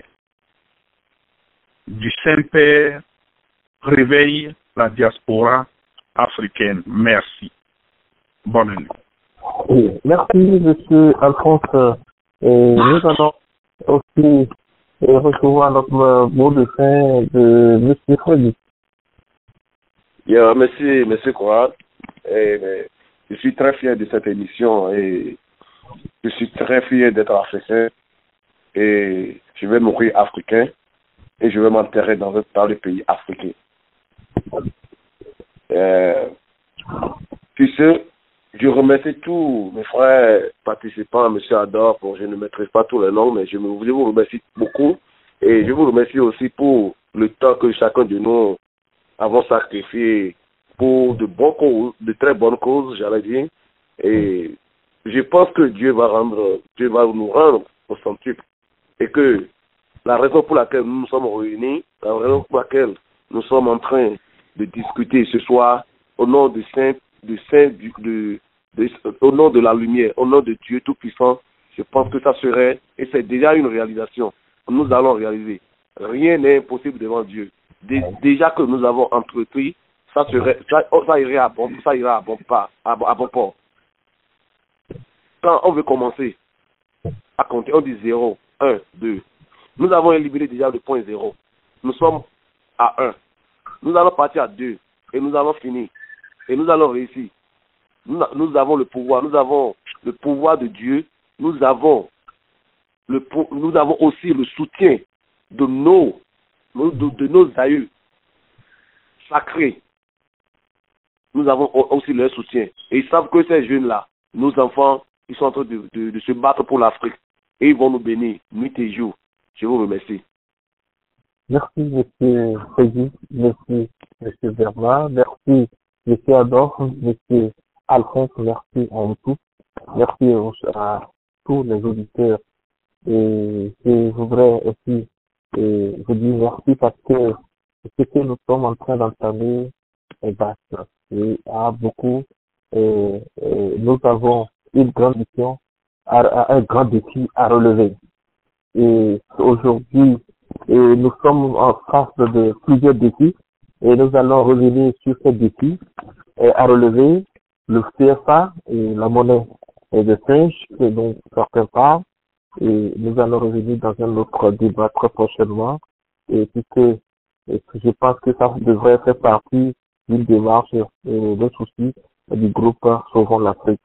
du Saint-Père réveille la diaspora africaine. Merci. Bonne nuit. Oui, merci, monsieur Alphonse. Et nous allons aussi recevoir notre mot de fin de monsieur Freddy. Yeah, merci, monsieur Kouad. Et, je suis très fier de cette émission et je suis très fier d'être africain et je vais mourir africain et je vais m'enterrer dans, dans le pays africain. Euh, puis ce, je remercie tous mes frères participants, M. Ador, pour, je ne maîtrise pas tous les noms, mais je, me, je vous remercie beaucoup et je vous remercie aussi pour le temps que chacun de nous avons sacrifié pour de bons causes, de très bonnes causes, j'allais dire. Et je pense que Dieu va rendre, Dieu va nous rendre au centuple. Et que la raison pour laquelle nous nous sommes réunis, la raison pour laquelle nous sommes en train de discuter ce soir, au nom du Saint, du Saint, du, de, de, au nom de la lumière, au nom de Dieu Tout-Puissant, je pense que ça serait, et c'est déjà une réalisation, nous allons réaliser. Rien n'est impossible devant Dieu. Dé, déjà que nous avons entrepris, ça serait, ça, ça irait à bon, ça ira à bon pas, à, à bon port. Quand on veut commencer à compter, on dit zéro, un, deux. Nous avons éliminé déjà le point zéro. Nous sommes à un. Nous allons partir à deux. Et nous allons finir. Et nous allons réussir. Nous, nous avons le pouvoir. Nous avons le pouvoir de Dieu. Nous avons, le, nous avons aussi le soutien de nos, de, de nos aïeux sacrés. Nous avons aussi leur soutien. Et ils savent que ces jeunes-là, nos enfants, ils sont en train de, de, de se battre pour l'Afrique. Et ils vont nous bénir nuit et jour. Je vous remercie. Merci, monsieur Freddy. Merci, monsieur Bernard. Merci, monsieur Adolphe. Monsieur Alphonse. Merci à vous tous. Merci à tous les auditeurs. Et je voudrais aussi et vous dire merci parce que ce que nous sommes en train d'entamer est vaste. Et à beaucoup, et, et nous avons une grande mission, un grand défi à relever. Et aujourd'hui, et nous sommes en face de plusieurs défis et nous allons revenir sur ces défis et à relever le C F A et la monnaie de singe que dont certains parlent. Et nous allons revenir dans un autre débat très prochainement. Et puisque et je pense que ça devrait faire partie d'une démarche et d'un souci du groupe Sauvons l'Afrique.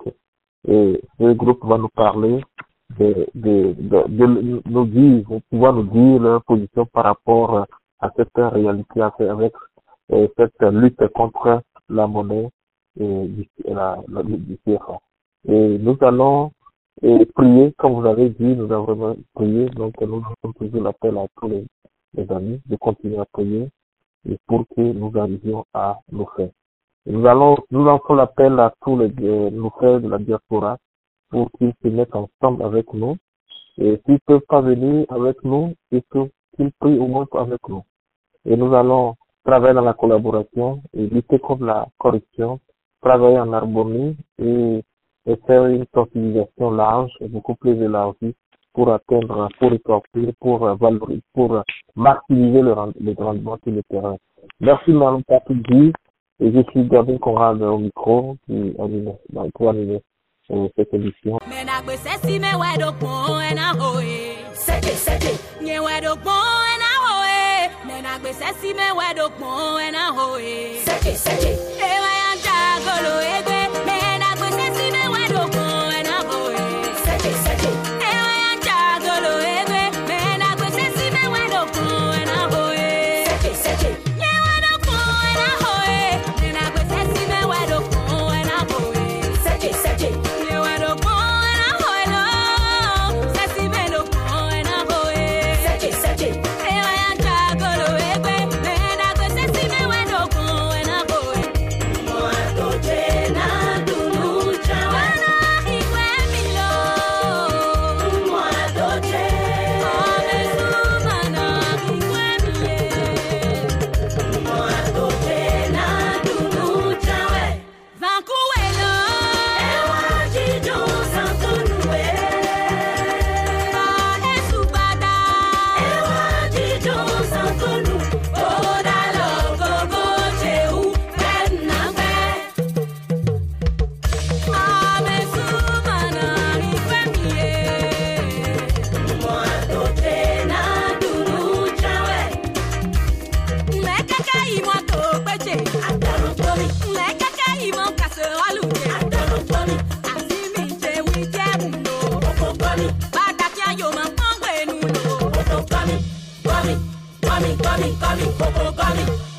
Et ce groupe va nous parler de, de, de, de nous dire, pouvoir nous dire leur position par rapport à cette réalité avec euh, cette lutte contre la monnaie et du, la, la, du C F A. Et nous allons et prier, comme vous avez dit, nous avons vraiment prié, donc nous avons toujours l'appel à tous les, les amis de continuer à prier et pour que nous arrivions à nos faits. Nous allons, nous lançons l'appel à tous les, euh, nos frères de la diaspora pour qu'ils se mettent ensemble avec nous. Et s'ils ne peuvent pas venir avec nous, ils peuvent, qu'ils prient au moins avec nous. Et nous allons travailler dans la collaboration et lutter contre la corruption, travailler en harmonie et, et faire une sensibilisation large, beaucoup plus élargie pour atteindre, pour rétorquer, pour valoriser, pour maximiser le, le rendement sur le terrain. Merci, Mme Patou. Et je suis Gabin Conrad au micro qui anime, pour animer euh, cette émission. Now gummy, gummy, gummy, coco gummy.